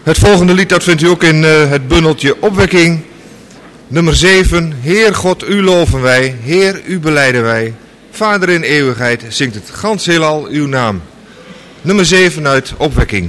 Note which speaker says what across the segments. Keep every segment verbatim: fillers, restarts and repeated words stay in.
Speaker 1: Het volgende lied dat vindt u ook in uh, het bundeltje Opwekking. Nummer zeven. Heer God, u loven wij. Heer, u belijden wij. Vader in eeuwigheid, zingt het gans heelal uw naam. Nummer zeven uit Opwekking.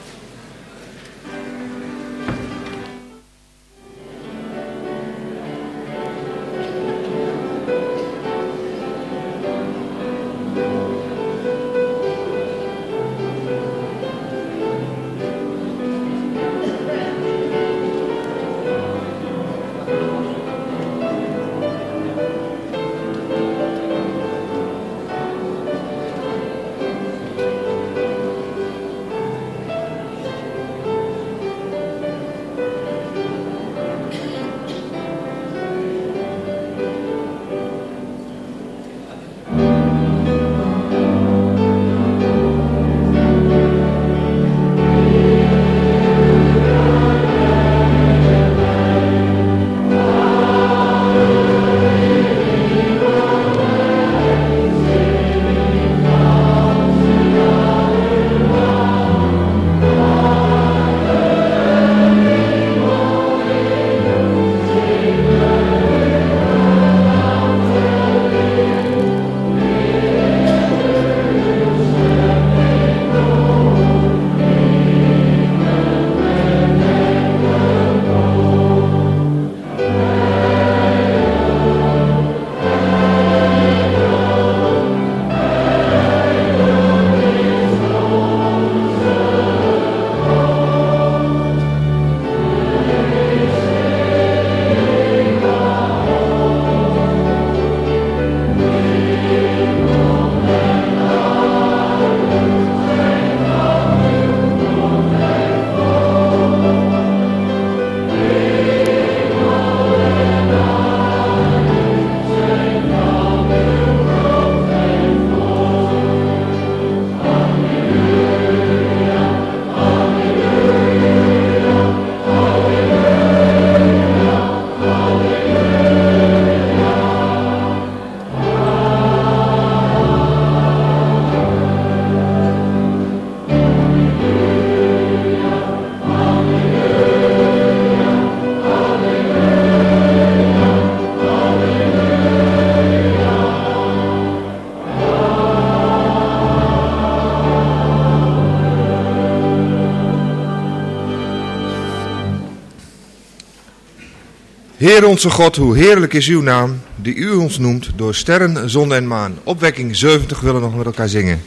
Speaker 1: Heer onze God, hoe heerlijk is uw naam, die u ons noemt door sterren, zon en maan. Opwekking zeventig willen we nog met elkaar zingen.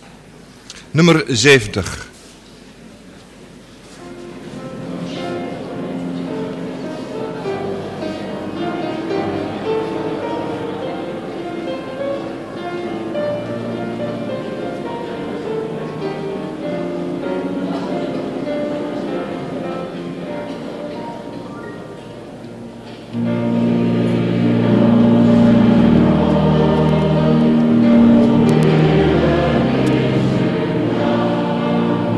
Speaker 1: Nummer zeventig.
Speaker 2: Amen.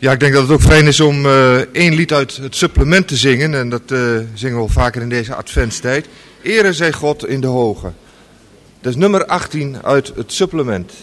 Speaker 1: Ja, ik denk dat het ook fijn is om uh, één lied uit het supplement te zingen. En dat uh, zingen we wel vaker in deze adventstijd. Ere zij God in de hoge. Dat is nummer achttien uit het supplement.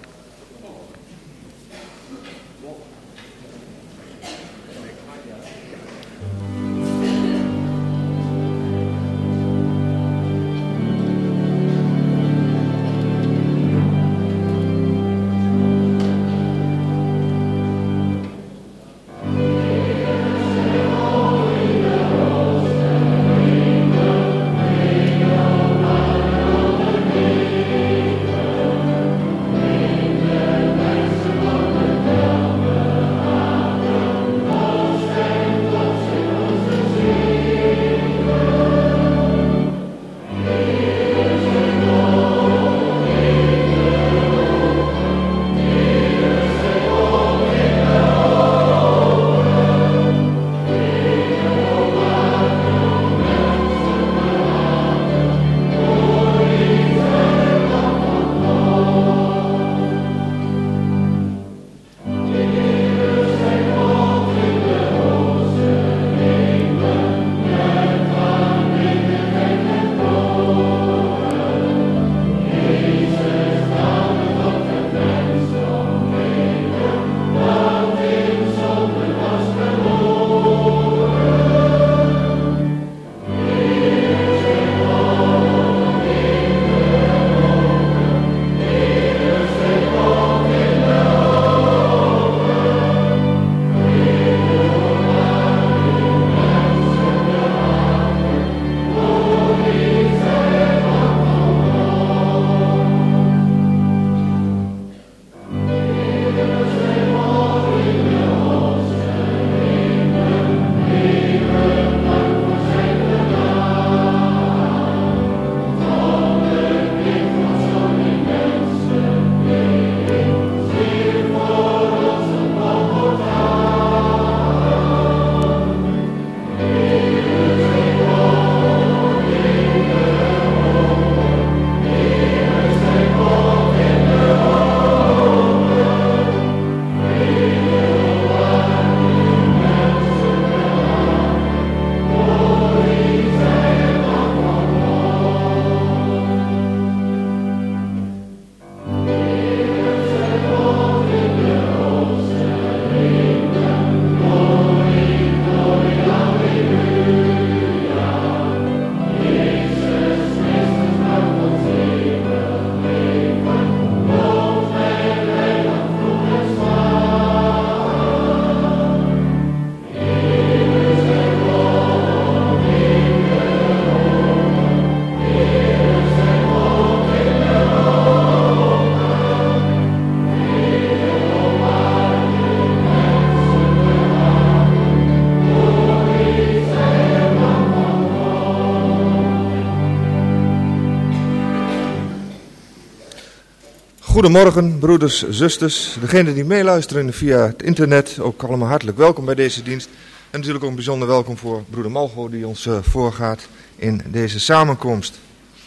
Speaker 1: Goedemorgen, broeders, zusters, degenen die meeluisteren via het internet, ook allemaal hartelijk welkom bij deze dienst. En natuurlijk ook een bijzonder welkom voor broeder Malgo die ons uh, voorgaat in deze samenkomst.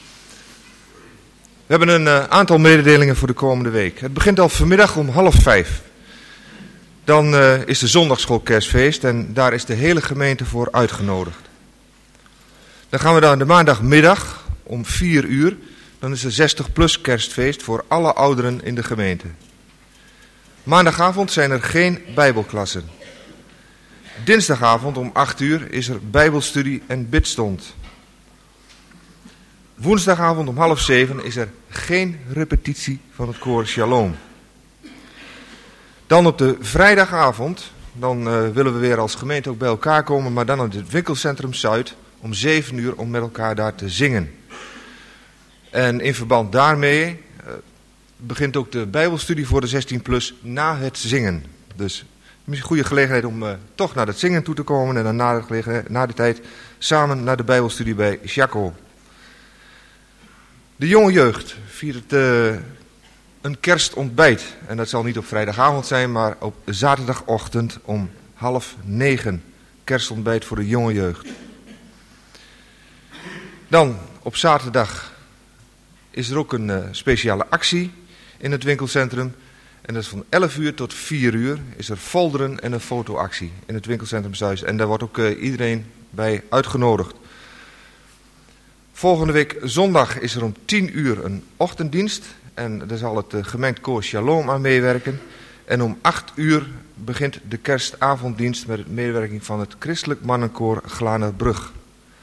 Speaker 1: We hebben een uh, aantal mededelingen voor de komende week. Het begint al vanmiddag om half vijf. Dan uh, is de zondagschoolkerstfeest en daar is de hele gemeente voor uitgenodigd. Dan gaan we dan de maandagmiddag om vier uur. Dan is er zestig plus kerstfeest voor alle ouderen in de gemeente. Maandagavond zijn er geen bijbelklassen. Dinsdagavond om acht uur is er bijbelstudie en bidstond. Woensdagavond om half zeven is er geen repetitie van het koor Shalom. Dan op de vrijdagavond, dan uh, willen we weer als gemeente ook bij elkaar komen, maar dan op het winkelcentrum Zuid om zeven uur om met elkaar daar te zingen. En in verband daarmee uh, begint ook de bijbelstudie voor de zestien plus na het zingen. Dus een goede gelegenheid om uh, toch naar het zingen toe te komen en dan na de, gelegenheid, na de tijd samen naar de bijbelstudie bij Jaco. De jonge jeugd viert uh, een kerstontbijt. En dat zal niet op vrijdagavond zijn, maar op zaterdagochtend om half negen. Kerstontbijt voor de jonge jeugd. Dan op zaterdag is er ook een uh, speciale actie in het winkelcentrum. En dat is van elf uur tot vier uur is er folderen en een fotoactie in het winkelcentrum Zeist. En daar wordt ook uh, iedereen bij uitgenodigd. Volgende week zondag is er om tien uur een ochtenddienst. En daar zal het uh, gemengd koor Shalom aan meewerken. En om acht uur begint de kerstavonddienst met de medewerking van het christelijk mannenkoor Glanerbrug.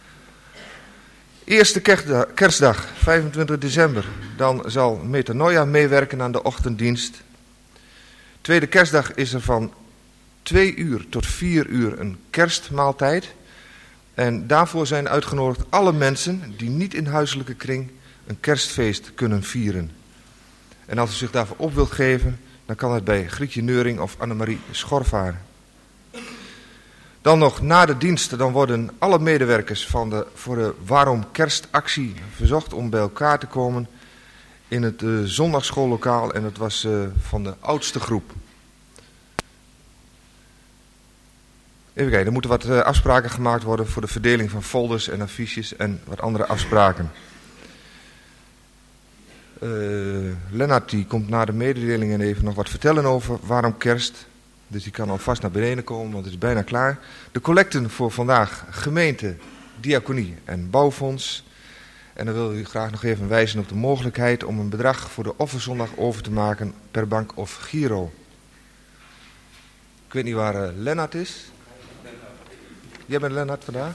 Speaker 1: Eerste kerstdag, vijfentwintig december, dan zal Metanoia meewerken aan de ochtenddienst. Tweede kerstdag is er van twee uur tot vier uur een kerstmaaltijd. En daarvoor zijn uitgenodigd alle mensen die niet in huiselijke kring een kerstfeest kunnen vieren. En als u zich daarvoor op wilt geven, dan kan het bij Grietje Neuring of Annemarie Schorvaar. Dan nog na de dienst, dan worden alle medewerkers van de, voor de Waarom Kerstactie verzocht om bij elkaar te komen in het uh, zondagschoollokaal. En dat was uh, van de oudste groep. Even kijken, er moeten wat uh, afspraken gemaakt worden voor de verdeling van folders en affiches en wat andere afspraken. Uh, Lennart die komt na de mededelingen even nog wat vertellen over Waarom Kerst. Dus die kan alvast naar beneden komen, want het is bijna klaar. De collecten voor vandaag, gemeente, diaconie en bouwfonds. En dan wil u graag nog even wijzen op de mogelijkheid om een bedrag voor de offerzondag over te maken per bank of giro. Ik weet niet waar uh, Lennart is. Jij bent Lennart vandaag?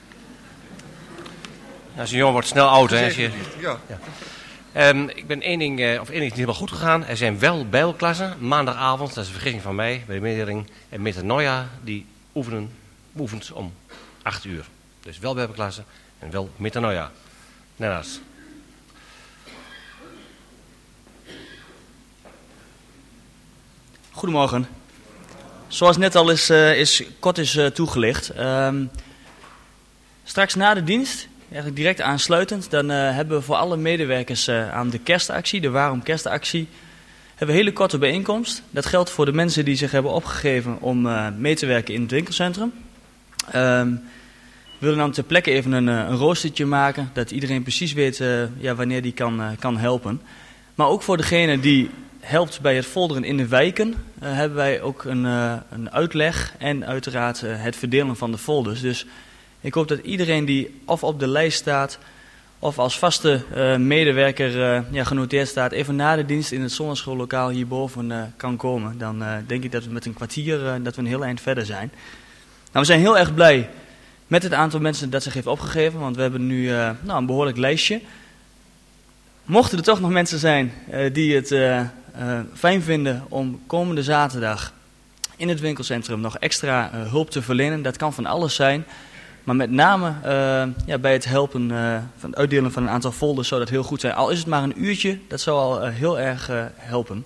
Speaker 2: Ja, zo'n jongen wordt snel oud, hè? Als je...
Speaker 1: Ja.
Speaker 2: Ja. Um, ik ben één ding, uh, of één ding is niet helemaal goed gegaan. Er zijn wel bijbelklassen, maandagavond, dat is een vergissing van mij, bij de mededeling. En Metanoia, die oefenen, oefent om acht uur. Dus wel bijbelklassen en wel Metanoia. Daarnaast.
Speaker 3: Goedemorgen. Zoals net al is, uh, is kort is uh, toegelicht. Um, straks na de dienst, eigenlijk direct aansluitend, dan uh, hebben we voor alle medewerkers uh, aan de kerstactie, de Waarom Kerstactie, hebben we een hele korte bijeenkomst. Dat geldt voor de mensen die zich hebben opgegeven om uh, mee te werken in het winkelcentrum. Um, we willen dan ter plekke even een, een roostertje maken, dat iedereen precies weet uh, ja, wanneer die kan, uh, kan helpen. Maar ook voor degene die helpt bij het folderen in de wijken, uh, hebben wij ook een, uh, een uitleg en uiteraard uh, het verdelen van de folders. Dus ik hoop dat iedereen die of op de lijst staat of als vaste uh, medewerker uh, ja, genoteerd staat, even na de dienst in het zondagschoollokaal hierboven uh, kan komen. Dan uh, denk ik dat we met een kwartier uh, dat we een heel eind verder zijn. Nou, we zijn heel erg blij met het aantal mensen dat zich heeft opgegeven, want we hebben nu uh, nou, een behoorlijk lijstje. Mochten er toch nog mensen zijn uh, die het uh, uh, fijn vinden om komende zaterdag in het winkelcentrum nog extra uh, hulp te verlenen, dat kan van alles zijn. Maar met name uh, ja, bij het helpen, uh, van het uitdelen van een aantal folders zou dat heel goed zijn. Al is het maar een uurtje, dat zou al uh, heel erg uh, helpen.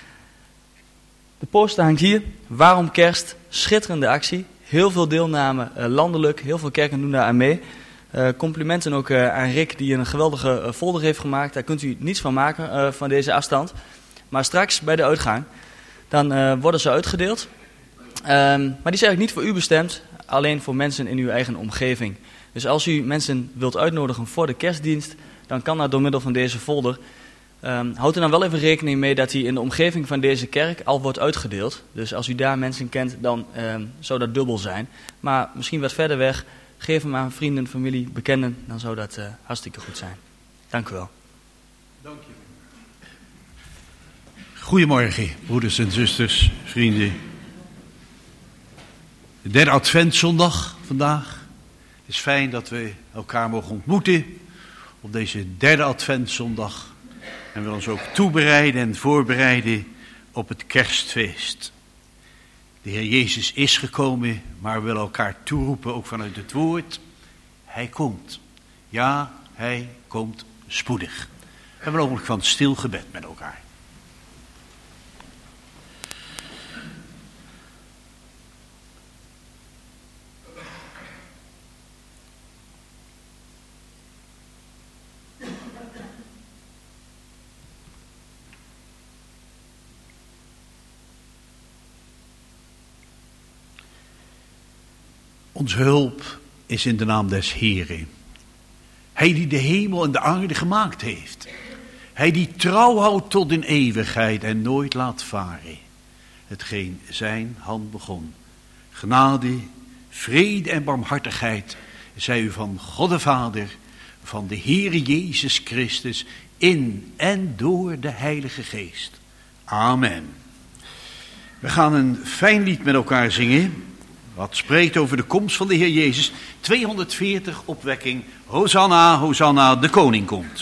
Speaker 3: De poster hangt hier. Waarom Kerst? Schitterende actie. Heel veel deelname uh, landelijk. Heel veel kerken doen daar aan mee. Uh, complimenten ook uh, aan Rick die een geweldige uh, folder heeft gemaakt. Daar kunt u niets van maken uh, van deze afstand. Maar straks bij de uitgang, dan uh, worden ze uitgedeeld. Um, maar die is eigenlijk niet voor u bestemd. Alleen voor mensen in uw eigen omgeving. Dus als u mensen wilt uitnodigen voor de kerstdienst, dan kan dat door middel van deze folder. Um, houd er dan wel even rekening mee dat die in de omgeving van deze kerk al wordt uitgedeeld. Dus als u daar mensen kent, dan um, zou dat dubbel zijn. Maar misschien wat verder weg, geef hem aan vrienden, familie, bekenden. Dan zou dat uh, hartstikke goed zijn. Dank u wel.
Speaker 4: Dank je. Goedemorgen, broeders en zusters, vrienden. De derde adventszondag vandaag. Het is fijn dat we elkaar mogen ontmoeten op deze derde adventszondag. En we ons ook toebereiden en voorbereiden op het kerstfeest. De Heer Jezus is gekomen, maar we willen elkaar toeroepen, ook vanuit het woord. Hij komt. Ja, hij komt spoedig. We hebben ook van stil gebed met elkaar. Onze hulp is in de naam des Heren. Hij die de hemel en de aarde gemaakt heeft. Hij die trouw houdt tot in eeuwigheid en nooit laat varen hetgeen zijn hand begon. Genade, vrede en barmhartigheid zij u van God de Vader, van de Heere Jezus Christus, in en door de Heilige Geest. Amen. We gaan een fijn lied met elkaar zingen, wat spreekt over de komst van de Heer Jezus. tweehonderdveertig, opwekking, Hosanna, Hosanna, de koning komt.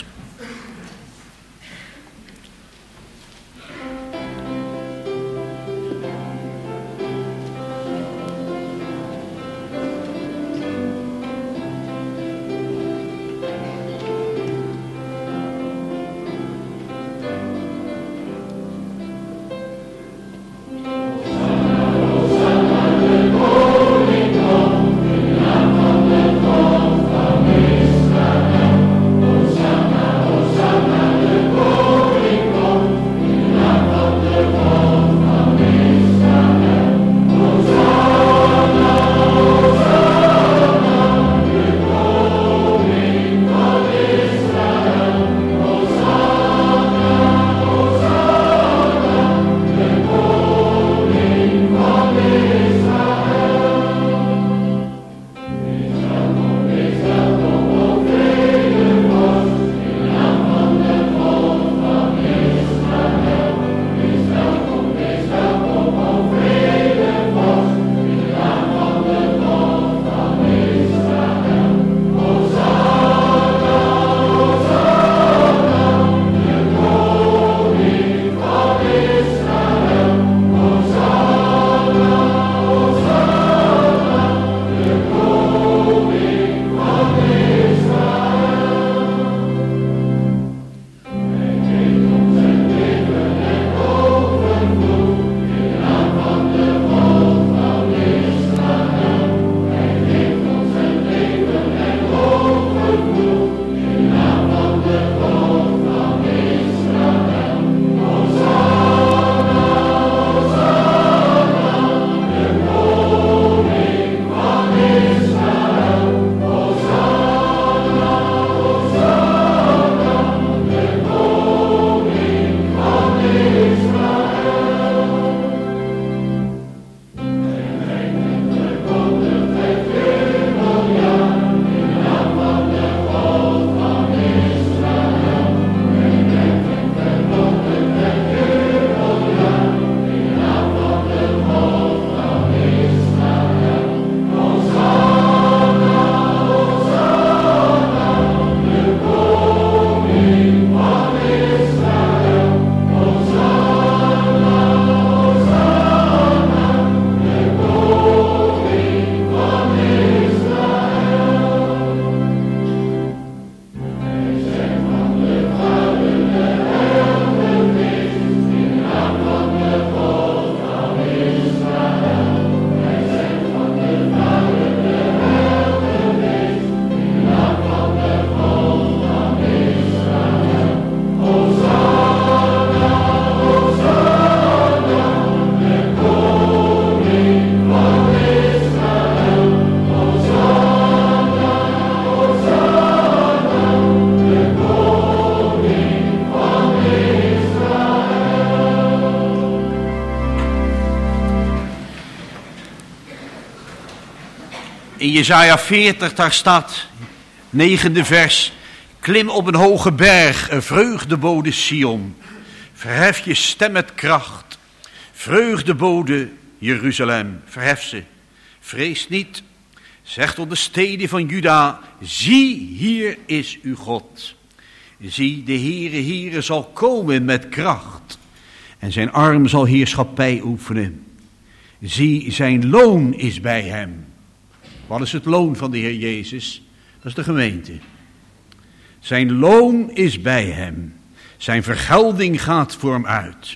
Speaker 4: In Jesaja veertig, daar staat, negende vers. Klim op een hoge berg, een vreugdebode Sion. Verhef je stem met kracht. Vreugdebode Jeruzalem, verhef ze. Vrees niet, zeg tot de steden van Juda, zie, hier is uw God. Zie, de Heere, Heere zal komen met kracht. En zijn arm zal heerschappij oefenen. Zie, zijn loon is bij hem. Wat is het loon van de Heer Jezus? Dat is de gemeente. Zijn loon is bij hem. Zijn vergelding gaat voor hem uit.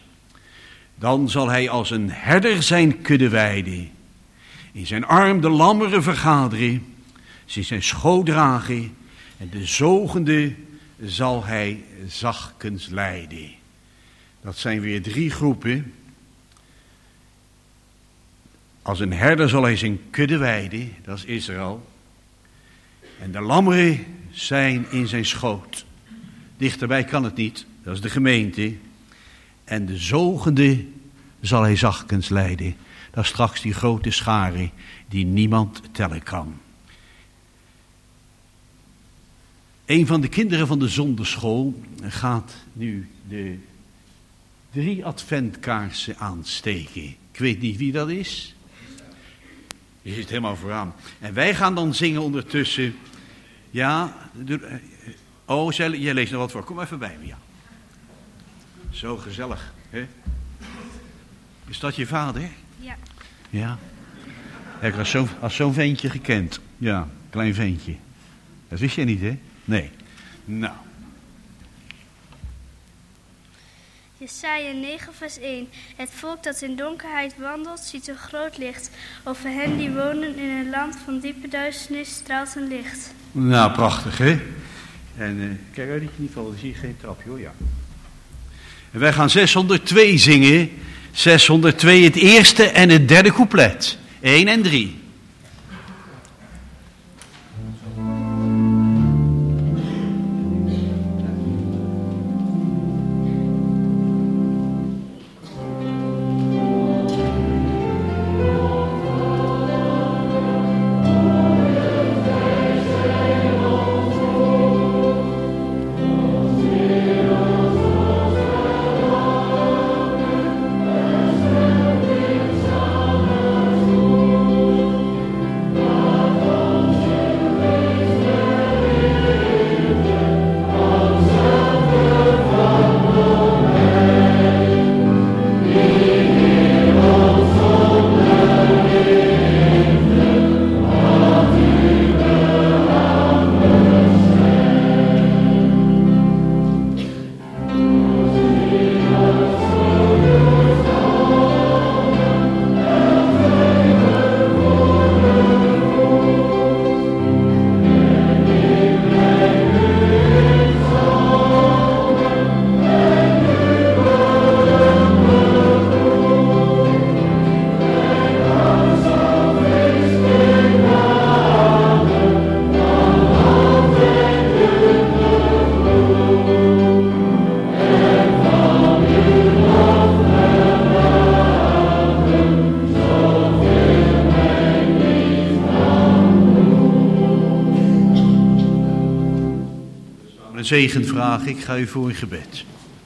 Speaker 4: Dan zal hij als een herder zijn kudde weiden. In zijn arm de lammeren vergaderen. Ze in zijn schoot dragen. En de zogende zal hij zachtkens leiden. Dat zijn weer drie groepen. Als een herder zal hij zijn kudde weiden, dat is Israël. En de lammeren zijn in zijn schoot. Dichterbij kan het niet. dat is de gemeente. En de zogende zal hij zachtkens leiden. Dat is straks die grote schare die niemand tellen kan. Een van de kinderen van de zonderschool gaat nu de drie adventkaarsen aansteken. Ik weet niet wie dat is. Je zit helemaal vooraan. En wij gaan dan zingen ondertussen. Ja, de, oh, jij, jij leest nog wat voor. Kom even bij me, ja. Zo gezellig, hè? Is dat je vader?
Speaker 5: Ja.
Speaker 4: Ja. Ik had zo'n zo'n ventje gekend. Ja, klein ventje. Dat wist je niet, hè? Nee. Nou.
Speaker 5: Jesaja negen vers één. Het volk dat in donkerheid wandelt, ziet een groot licht. Over hen die wonen in een land van diepe duisternis straalt een licht.
Speaker 4: Nou, prachtig, hè? En uh, kijk uit dat je niet valt, dan zie je geen trapje, hoor, ja. En wij gaan zeshonderdtwee zingen. zeshonderdtwee, het eerste en het derde couplet. één en drie. Zegen vraag ik, ga u voor in gebed.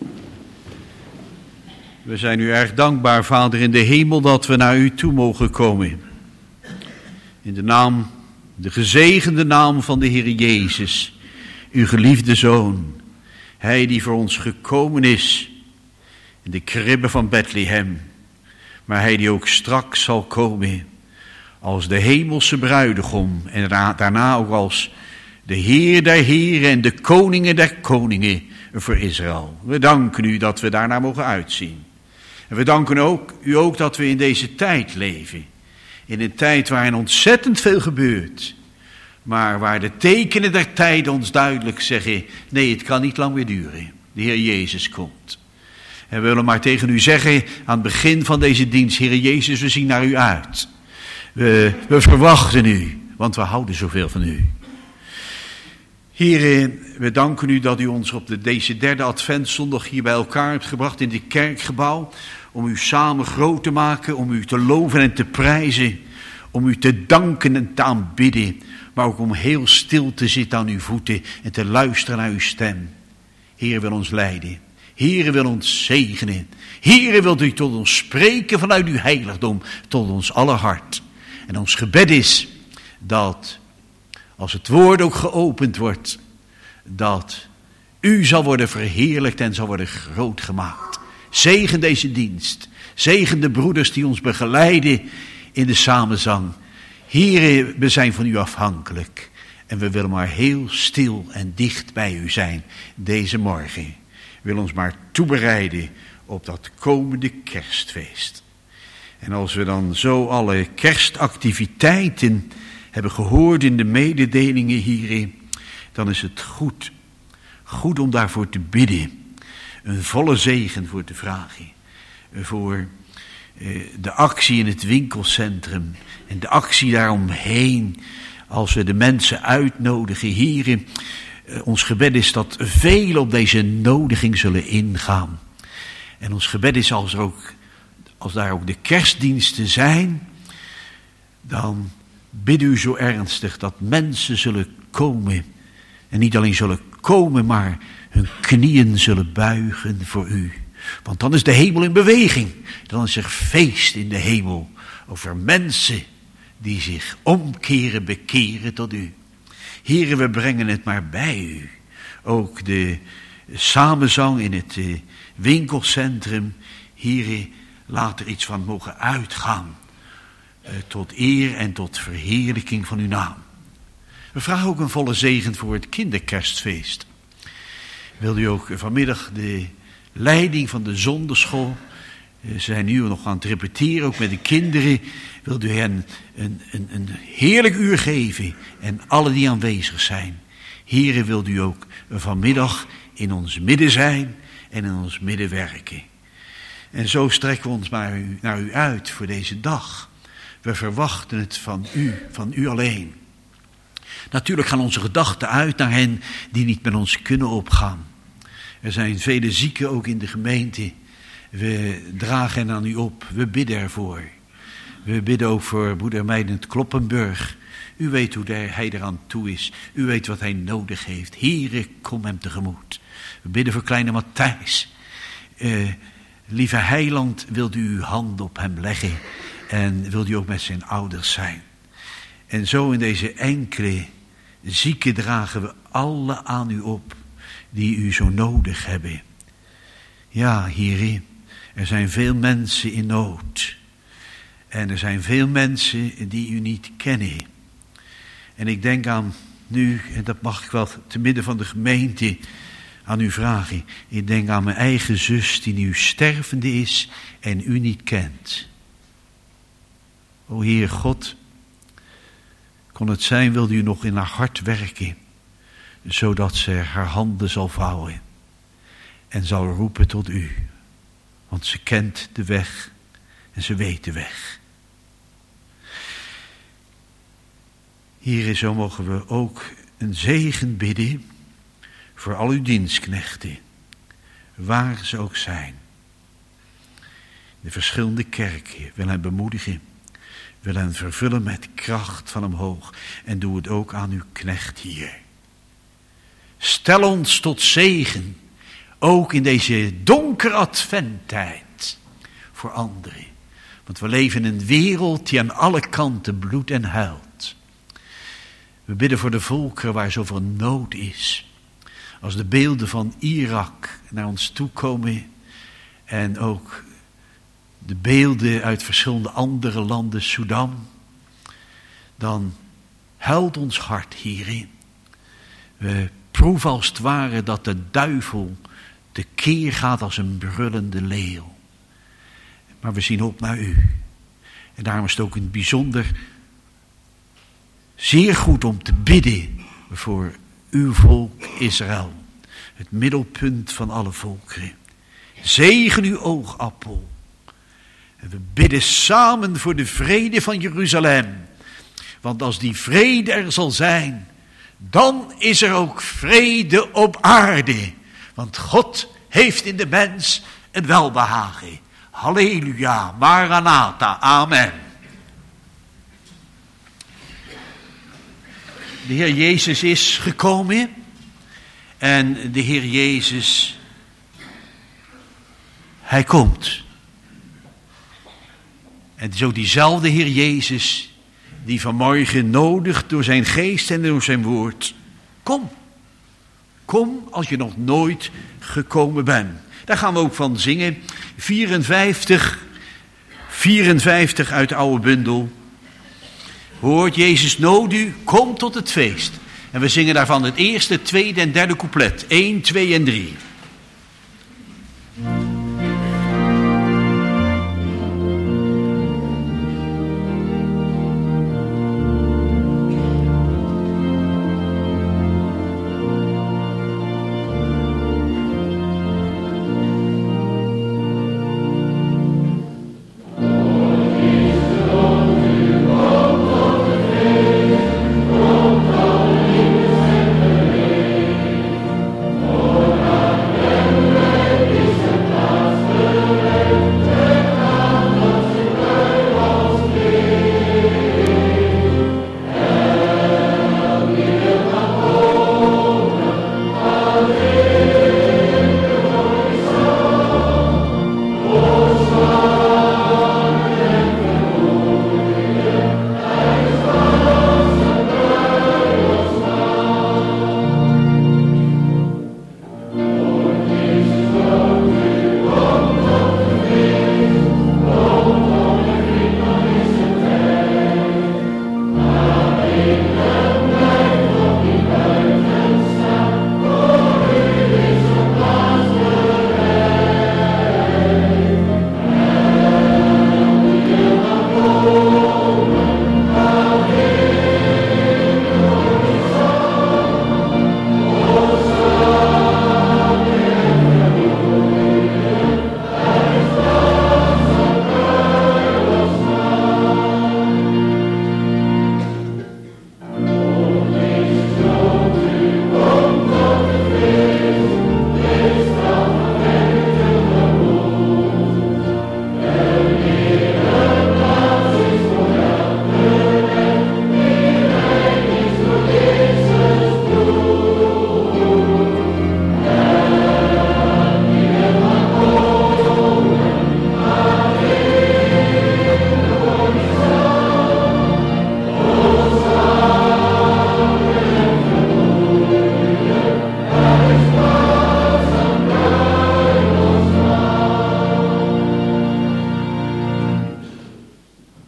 Speaker 4: We zijn u erg dankbaar, Vader in de hemel, dat we naar u toe mogen komen. In de naam, de gezegende naam van de Heer Jezus, uw geliefde Zoon. Hij die voor ons gekomen is in de kribbe van Bethlehem. Maar hij die ook straks zal komen als de hemelse bruidegom en daarna ook als de Heer der Heren en de koningen der koningen voor Israël. We danken u dat we daarnaar mogen uitzien. En we danken ook, u ook dat we in deze tijd leven. In een tijd waarin ontzettend veel gebeurt. Maar waar de tekenen der tijd ons duidelijk zeggen, nee, het kan niet lang meer duren. De Heer Jezus komt. En we willen maar tegen u zeggen aan het begin van deze dienst, Heer Jezus, we zien naar u uit. We, we verwachten u, want we houden zoveel van u. Heer, we danken u dat u ons op de, deze derde adventszondag hier bij elkaar hebt gebracht in dit kerkgebouw. Om u samen groot te maken, om u te loven en te prijzen. Om u te danken en te aanbidden. Maar ook om heel stil te zitten aan uw voeten en te luisteren naar uw stem. Heer wil ons leiden. Heer wil ons zegenen. Heer wilt u tot ons spreken vanuit uw heiligdom. Tot ons aller hart. En ons gebed is dat als het woord ook geopend wordt, dat u zal worden verheerlijkt en zal worden groot gemaakt. Zegen deze dienst. Zegen de broeders die ons begeleiden in de samenzang. Here, we zijn van u afhankelijk. En we willen maar heel stil en dicht bij u zijn deze morgen. We willen ons maar toebereiden op dat komende kerstfeest. En als we dan zo alle kerstactiviteiten hebben gehoord in de mededelingen hierin, dan is het goed, goed om daarvoor te bidden. Een volle zegen voor te vragen. Voor eh, de actie in het winkelcentrum en de actie daaromheen. Als we de mensen uitnodigen, heren, Uh, ons gebed is dat velen op deze nodiging zullen ingaan. En ons gebed is als, er ook, als daar ook de kerstdiensten zijn, dan bid u zo ernstig dat mensen zullen komen. En niet alleen zullen komen, maar hun knieën zullen buigen voor u. Want dan is de hemel in beweging. Dan is er feest in de hemel over mensen die zich omkeren, bekeren tot u. Heren, we brengen het maar bij u. Ook de samenzang in het winkelcentrum. Heren, laat er iets van mogen uitgaan. Uh, tot eer en tot verheerlijking van uw naam. We vragen ook een volle zegen voor het kinderkerstfeest. Wilt u ook vanmiddag de leiding van de zonderschool. Ze zijn nu nog aan het repeteren, ook met de kinderen. Wilt u hen een, een, een heerlijk uur geven en alle die aanwezig zijn. Heren, wilt u ook vanmiddag in ons midden zijn en in ons midden werken. En zo strekken we ons maar u, naar u uit voor deze dag. We verwachten het van u, van u alleen. Natuurlijk gaan onze gedachten uit naar hen die niet met ons kunnen opgaan. Er zijn vele zieken ook in de gemeente. We dragen hen aan u op. We bidden ervoor. We bidden ook voor broeder Meidend Kloppenburg. U weet hoe hij eraan toe is. U weet wat hij nodig heeft. Here, kom hem tegemoet. We bidden voor kleine Matthijs. Uh, lieve heiland, wilt u uw hand op hem leggen. En wilt u ook met zijn ouders zijn. En zo in deze enkele zieken dragen we alle aan u op. Die u zo nodig hebben. Ja, Heere, er zijn veel mensen in nood. En er zijn veel mensen die u niet kennen. En ik denk aan nu, en dat mag ik wel te midden van de gemeente aan u vragen. Ik denk aan mijn eigen zus die nu stervende is en u niet kent. O Heer God, kon het zijn, wilde u nog in haar hart werken, zodat ze haar handen zal vouwen en zal roepen tot u. Want ze kent de weg en ze weet de weg. Hier zo mogen we ook een zegen bidden voor al uw dienstknechten, waar ze ook zijn. De verschillende kerken wil hen bemoedigen, wil hen vervullen met kracht van omhoog en doe het ook aan uw knecht hier. Stel ons tot zegen, ook in deze donkere adventtijd, voor anderen. Want we leven in een wereld die aan alle kanten bloedt en huilt. We bidden voor de volkeren waar zoveel nood is. Als de beelden van Irak naar ons toe komen en ook de beelden uit verschillende andere landen, Sudan, dan huilt ons hart hierin. We proeven als het ware dat de duivel tekeer gaat als een brullende leeuw. Maar we zien op naar u. En daarom is het ook in het bijzonder zeer goed om te bidden voor uw volk Israël. Het middelpunt van alle volkeren. Zegen uw oogappel. En we bidden samen voor de vrede van Jeruzalem. Want als die vrede er zal zijn, dan is er ook vrede op aarde. Want God heeft in de mens een welbehagen. Halleluja, Maranatha, amen. De Heer Jezus is gekomen. En de Heer Jezus, hij komt. En het is ook diezelfde Heer Jezus die vanmorgen nodigt door zijn geest en door zijn woord. Kom. Kom als je nog nooit gekomen bent. Daar gaan we ook van zingen. vierenvijftig, vierenvijftig uit de oude bundel. Hoort, Jezus nood u, kom tot het feest. En we zingen daarvan het eerste, het tweede en derde couplet. één, twee en drie.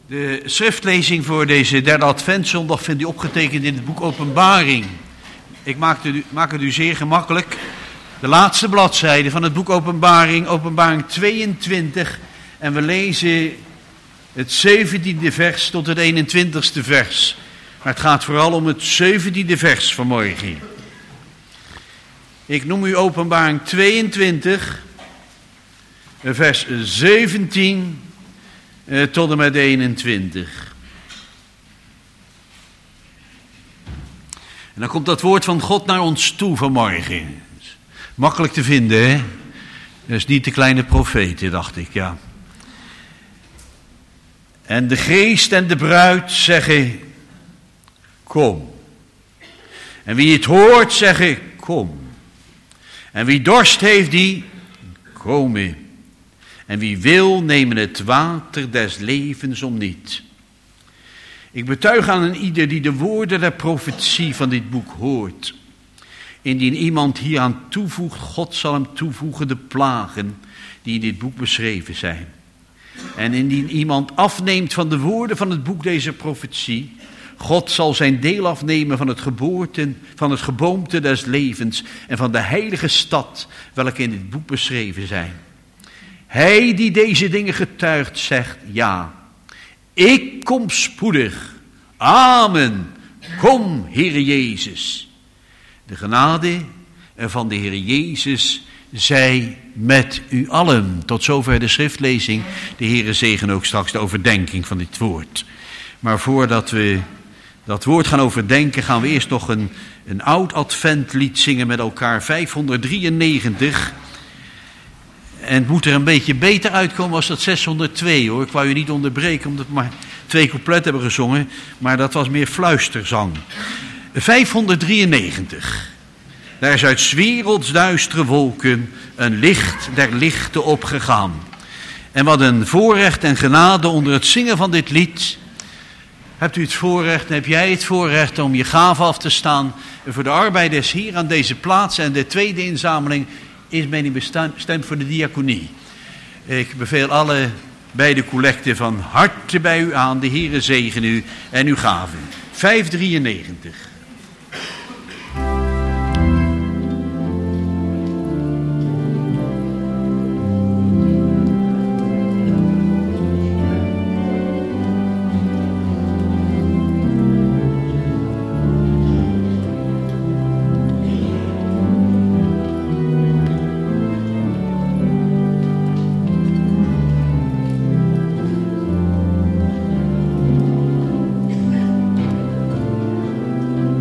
Speaker 4: De schriftlezing voor deze derde adventszondag vindt u opgetekend in het boek Openbaring. Ik maak het, u, maak het u zeer gemakkelijk. De laatste bladzijde van het boek Openbaring, Openbaring tweeëntwintig. En we lezen het zeventiende vers tot het eenentwintigste vers. Maar het gaat vooral om het zeventiende vers vanmorgen. Ik noem u Openbaring tweeëntwintig, vers zeventien eh, tot en met eenentwintig. En dan komt dat woord van God naar ons toe vanmorgen. Makkelijk te vinden, hè? Dat is niet de kleine profeten, dacht ik, ja. En de geest en de bruid zeggen, kom. En wie het hoort zeggen, kom. En wie dorst heeft, die komen. En wie wil, nemen het water des levens om niet. Ik betuig aan een ieder die de woorden der profetie van dit boek hoort. Indien iemand hieraan toevoegt, God zal hem toevoegen de plagen die in dit boek beschreven zijn. En indien iemand afneemt van de woorden van het boek deze profetie, God zal zijn deel afnemen van het geboorte, van het geboomte des levens en van de heilige stad, welke in dit boek beschreven zijn. Hij die deze dingen getuigt, zegt ja. Ik kom spoedig. Amen. Kom, Heere Jezus. De genade van de Heere Jezus zij met u allen. Tot zover de schriftlezing. De Heere zegen ook straks de overdenking van dit woord. Maar voordat we dat woord gaan overdenken, gaan we eerst nog een, een oud adventlied zingen met elkaar. vijfhonderddrieënnegentig. En het moet er een beetje beter uitkomen als dat zeshonderdtwee, hoor. Ik wou je niet onderbreken omdat we maar twee coupletten hebben gezongen. Maar dat was meer fluisterzang. vijfhonderddrieënnegentig. Daar is uit 's werelds duistere wolken een licht der lichten opgegaan. En wat een voorrecht en genade onder het zingen van dit lied. Hebt u het voorrecht, heb jij het voorrecht om je gave af te staan voor de arbeiders hier aan deze plaats. En de tweede inzameling is men bestemd voor de diaconie. Ik beveel alle bij de collecte van harte bij u aan. De Heere zegen u en uw gaven. vijfhonderddrieënnegentig.
Speaker 6: Thank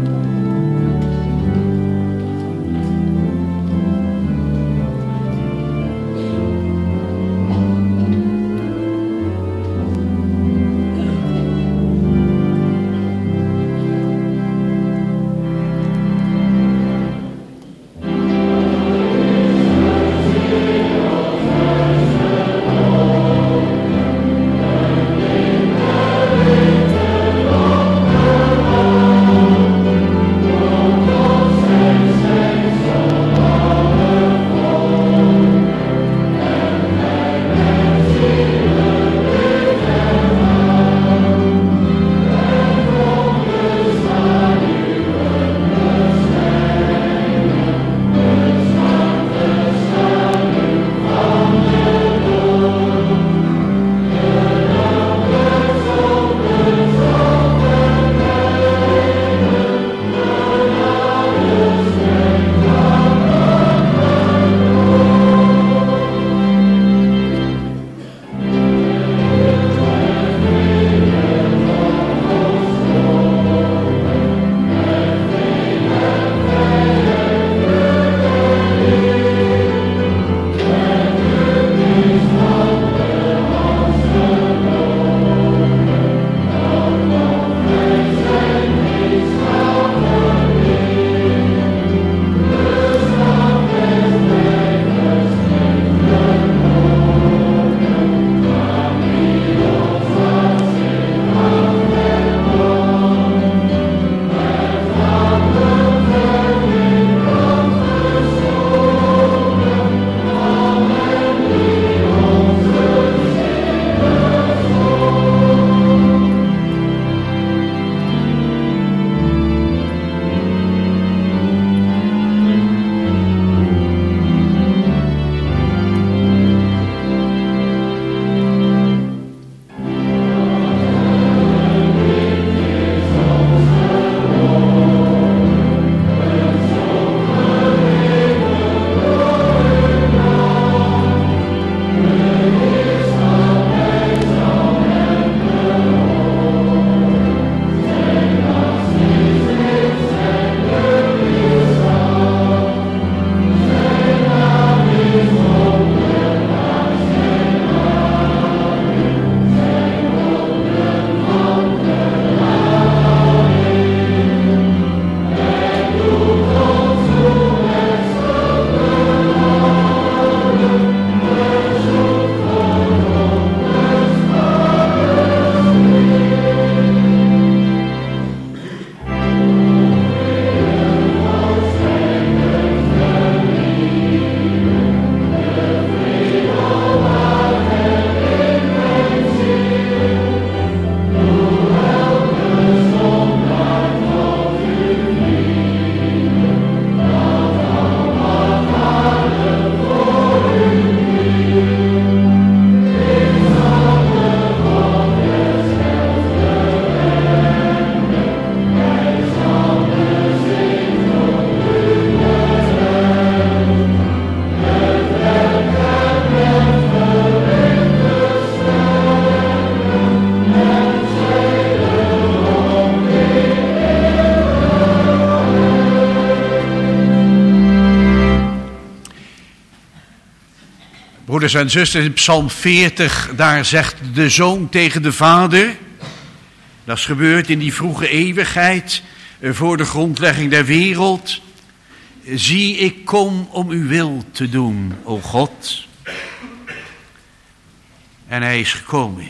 Speaker 4: Broeders en zusters, in Psalm veertig, daar zegt de zoon tegen de vader. Dat is gebeurd in die vroege eeuwigheid, voor de grondlegging der wereld. Zie, ik kom om uw wil te doen, o God. En hij is gekomen.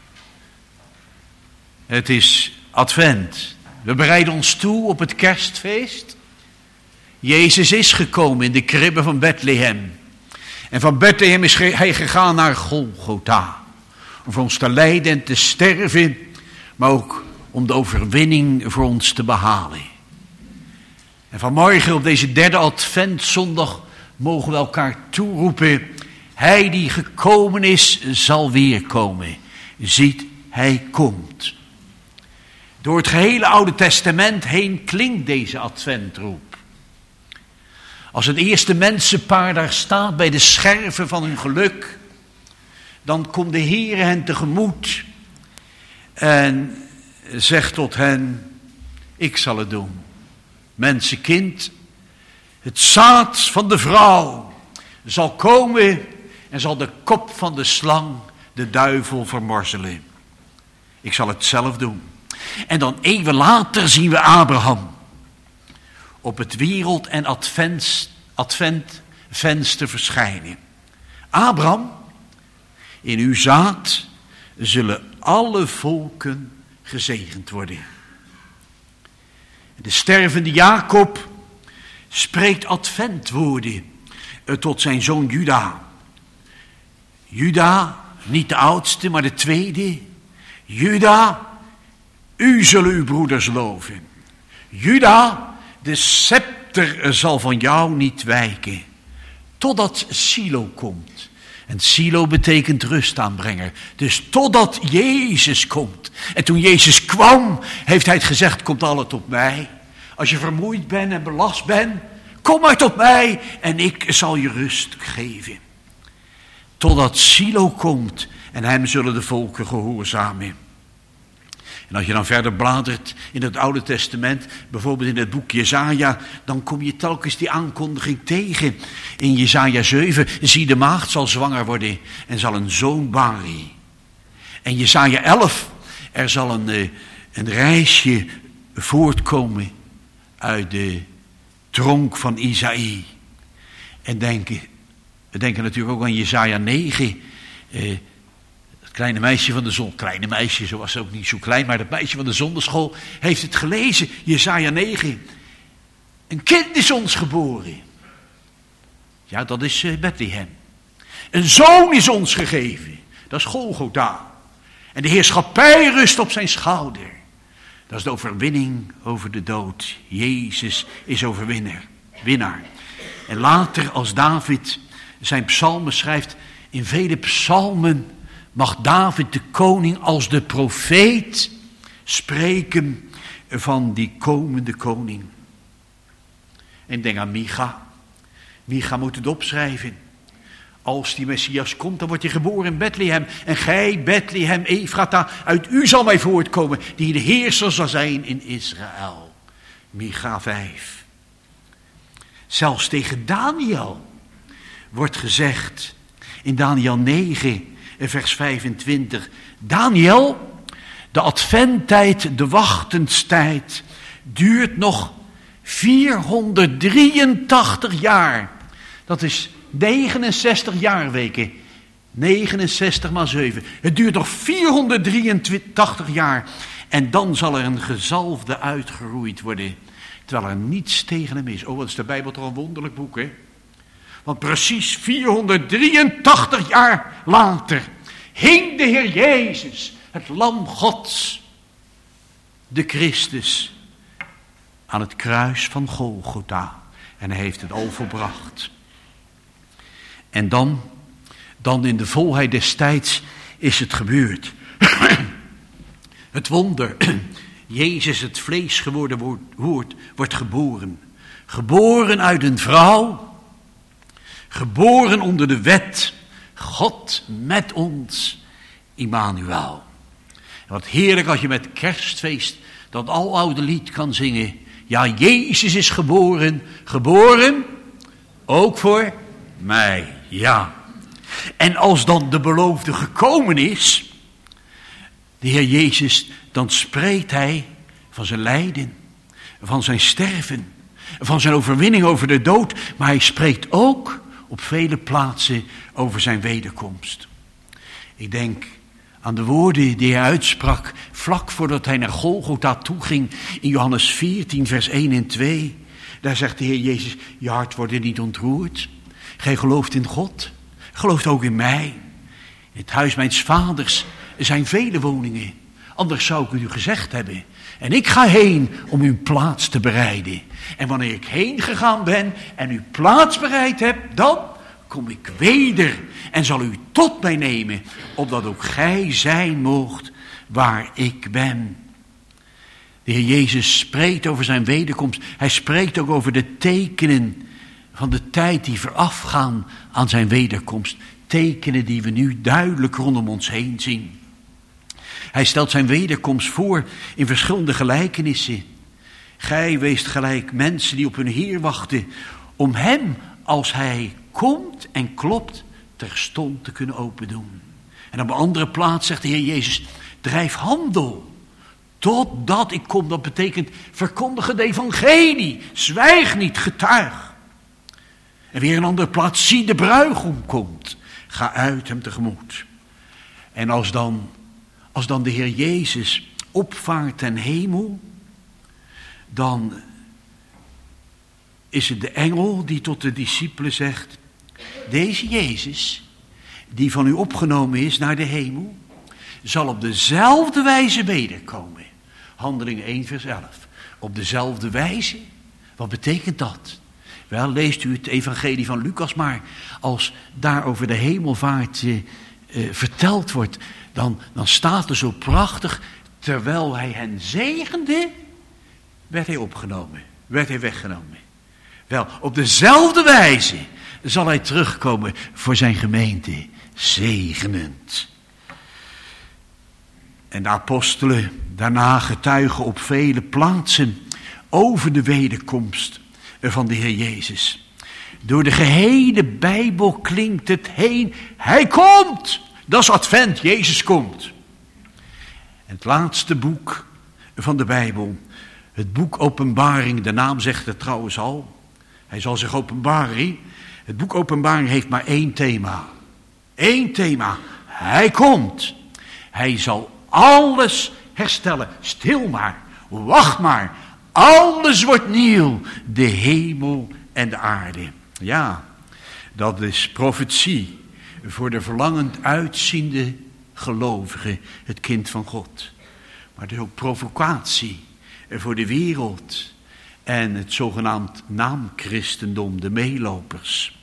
Speaker 4: Het is Advent. We bereiden ons toe op het kerstfeest. Jezus is gekomen in de kribbe van Bethlehem. En van Bethlehem is hij gegaan naar Golgotha. Om voor ons te lijden en te sterven, maar ook om de overwinning voor ons te behalen. En vanmorgen op deze derde adventzondag mogen we elkaar toeroepen. Hij die gekomen is, zal weer komen. Ziet, hij komt. Door het gehele Oude Testament heen klinkt deze adventroep. Als het eerste mensenpaar daar staat bij de scherven van hun geluk, dan komt de Heere hen tegemoet en zegt tot hen, ik zal het doen. Mensenkind, het zaad van de vrouw zal komen en zal de kop van de slang, de duivel, vermorzelen. Ik zal het zelf doen. En dan eeuwen later zien we Abraham op het wereld- en advent, adventvenster verschijnen. Abraham, in uw zaad zullen alle volken gezegend worden. De stervende Jacob spreekt adventwoorden tot zijn zoon Juda. Juda, niet de oudste, maar de tweede. Juda, u zullen uw broeders loven. Juda, de scepter zal van jou niet wijken, totdat Silo komt. En Silo betekent rustaanbrenger. Dus totdat Jezus komt. En toen Jezus kwam, heeft hij het gezegd, komt alle tot mij. Als je vermoeid bent en belast bent, kom maar tot mij en ik zal je rust geven. Totdat Silo komt en hem zullen de volken gehoorzamen. En als je dan verder bladert in het Oude Testament, bijvoorbeeld in het boek Jesaja, dan kom je telkens die aankondiging tegen. In Jesaja zeven, zie de maagd zal zwanger worden en zal een zoon baren. En Jesaja elf, er zal een, een reisje voortkomen uit de tronk van Isaïe. En denken, we denken natuurlijk ook aan Jesaja negen, eh, het kleine meisje van de zon, kleine meisje, zo was ze ook niet zo klein, maar dat meisje van de zonderschool heeft het gelezen, Jesaja negen. Een kind is ons geboren. Ja, dat is uh, Bethlehem. Een zoon is ons gegeven. Dat is Golgotha. En de heerschappij rust op zijn schouder. Dat is de overwinning over de dood. Jezus is overwinnaar. Winnaar. En later als David zijn psalmen schrijft, in vele psalmen mag David de koning als de profeet spreken van die komende koning. En denk aan Micha. Micha moet het opschrijven. Als die Messias komt, dan wordt hij geboren in Bethlehem. En gij, Bethlehem, Ephrata, uit u zal mij voortkomen, die de heerser zal zijn in Israël. Micha vijf. Zelfs tegen Daniel wordt gezegd in Daniel negen, vers vijfentwintig. Daniel, de adventtijd, de wachtenstijd, duurt nog vierhonderddrieëntachtig jaar. Dat is negenenzestig jaarweken. negenenzestig maal zeven. Het duurt nog vierhonderddrieëntachtig jaar. En dan zal er een gezalfde uitgeroeid worden, terwijl er niets tegen hem is. Oh, wat is de Bijbel toch een wonderlijk boek, hè? Want precies vierhonderddrieëntachtig jaar later hing de Heer Jezus, het lam Gods, de Christus, aan het kruis van Golgotha. En hij heeft het al volbracht. En dan, dan in de volheid des tijds is het gebeurd. Het wonder, Jezus, het vlees geworden woord, woord, wordt geboren. Geboren uit een vrouw. Geboren onder de wet. God met ons, Immanuel. En wat heerlijk als je met kerstfeest dat aloude lied kan zingen. Ja, Jezus is geboren. Geboren, ook voor mij, ja. En als dan de beloofde gekomen is, de Heer Jezus, dan spreekt hij van zijn lijden, van zijn sterven, van zijn overwinning over de dood. Maar hij spreekt ook op vele plaatsen over zijn wederkomst. Ik denk aan de woorden die hij uitsprak vlak voordat hij naar Golgotha toe ging in Johannes veertien, vers één en twee. Daar zegt de Heer Jezus, je hart wordt niet ontroerd. Gij gelooft in God, gelooft ook in mij. In het huis mijns vaders zijn vele woningen, anders zou ik u gezegd hebben. En ik ga heen om uw plaats te bereiden. En wanneer ik heen gegaan ben en uw plaats bereid heb, dan kom ik weder en zal u tot mij nemen, opdat ook gij zijn moogt waar ik ben. De Heer Jezus spreekt over zijn wederkomst. Hij spreekt ook over de tekenen van de tijd die voorafgaan aan zijn wederkomst. Tekenen die we nu duidelijk rondom ons heen zien. Hij stelt zijn wederkomst voor in verschillende gelijkenissen. Gij weest gelijk mensen die op hun Heer wachten, om hem, als hij komt en klopt, terstond te kunnen opendoen. En op een andere plaats zegt de Heer Jezus, drijf handel, totdat ik kom. Dat betekent, verkondig het evangelie, zwijg niet, getuig. En weer een andere plaats, zie de bruigom komt, ga uit hem tegemoet. En als dan, als dan de Heer Jezus opvaart ten hemel, dan is het de engel die tot de discipelen zegt, deze Jezus, die van u opgenomen is naar de hemel, zal op dezelfde wijze wederkomen. Handelingen één vers elf. Op dezelfde wijze? Wat betekent dat? Wel, leest u het evangelie van Lucas maar. Als daar over de hemelvaart eh, eh, verteld wordt, dan, dan staat er zo prachtig, terwijl hij hen zegende, werd hij opgenomen, werd hij weggenomen. Wel, op dezelfde wijze zal hij terugkomen voor zijn gemeente, zegenend. En de apostelen daarna getuigen op vele plaatsen over de wederkomst van de Heer Jezus. Door de gehele Bijbel klinkt het heen, hij komt! Dat is Advent, Jezus komt. En het laatste boek van de Bijbel, het boek Openbaring, de naam zegt het trouwens al. Hij zal zich openbaren. Het boek Openbaring heeft maar één thema. Eén thema. Hij komt. Hij zal alles herstellen. Stil maar. Wacht maar. Alles wordt nieuw. De hemel en de aarde. Ja, dat is profetie voor de verlangend uitziende gelovige, het kind van God. Maar het is ook provocatie voor de wereld en het zogenaamd naamchristendom, de meelopers.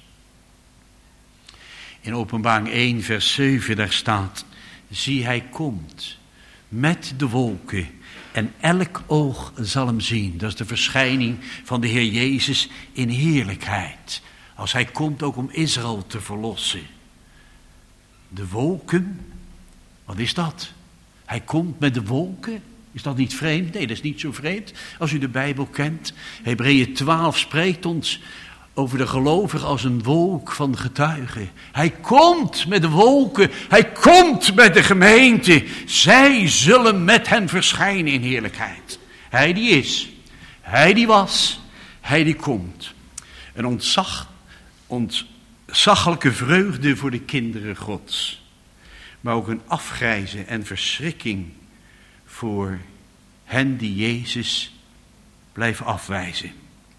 Speaker 4: In Openbaring één vers zeven daar staat, zie hij komt met de wolken en elk oog zal hem zien. Dat is de verschijning van de Heer Jezus in heerlijkheid. Als hij komt ook om Israël te verlossen. De wolken, wat is dat? Hij komt met de wolken. Is dat niet vreemd? Nee, dat is niet zo vreemd. Als u de Bijbel kent. Hebreeën twaalf spreekt ons over de gelovige als een wolk van getuigen. Hij komt met de wolken. Hij komt met de gemeente. Zij zullen met hem verschijnen in heerlijkheid. Hij die is. Hij die was. Hij die komt. Een ontzag, ontzaglijke vreugde voor de kinderen Gods. Maar ook een afgrijzen en verschrikking voor hen die Jezus blijven afwijzen.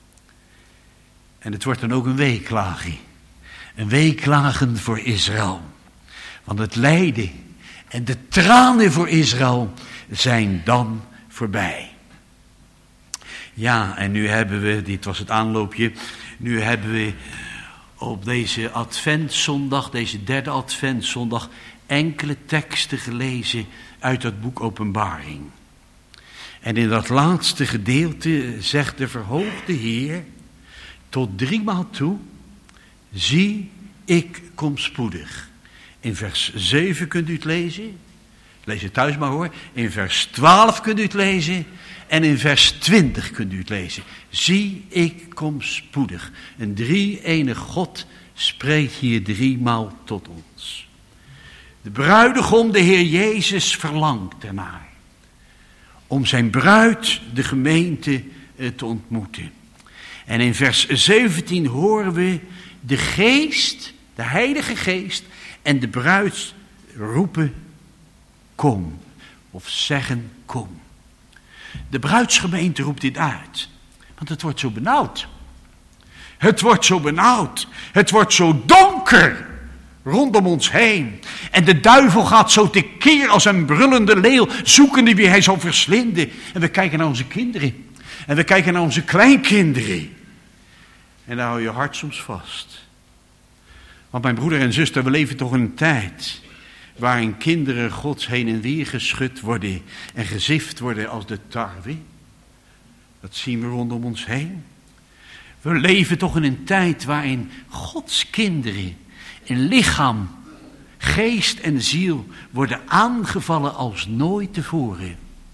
Speaker 4: En het wordt dan ook een weeklagen. Een weeklagen voor Israël. Want het lijden en de tranen voor Israël zijn dan voorbij. Ja, en nu hebben we, dit was het aanloopje, nu hebben we op deze adventszondag, deze derde adventszondag, enkele teksten gelezen uit het boek Openbaring. En in dat laatste gedeelte zegt de verhoogde Heer tot driemaal toe, zie, ik kom spoedig. In vers zeven kunt u het lezen. Lees het thuis maar hoor. In vers twaalf kunt u het lezen. En in vers twintig kunt u het lezen. Zie, ik kom spoedig. Een drie-enig God spreekt hier driemaal tot ons. De bruidegom, de Heer Jezus, verlangt ernaar om zijn bruid, de gemeente, te ontmoeten. En in vers zeventien horen we de geest, de Heilige Geest en de bruid roepen, kom. Of zeggen, kom. De bruidsgemeente roept dit uit. Want het wordt zo benauwd. Het wordt zo benauwd. Het wordt zo donker rondom ons heen. En de duivel gaat zo tekeer als een brullende leeuw, zoekende wie hij zal verslinden. En we kijken naar onze kinderen. En we kijken naar onze kleinkinderen. En daar hou je hart soms vast. Want mijn broeder en zuster, we leven toch in een tijd waarin kinderen Gods heen en weer geschud worden en gezift worden als de tarwe. Dat zien we rondom ons heen. We leven toch in een tijd waarin Gods kinderen in lichaam, geest en ziel worden aangevallen als nooit tevoren.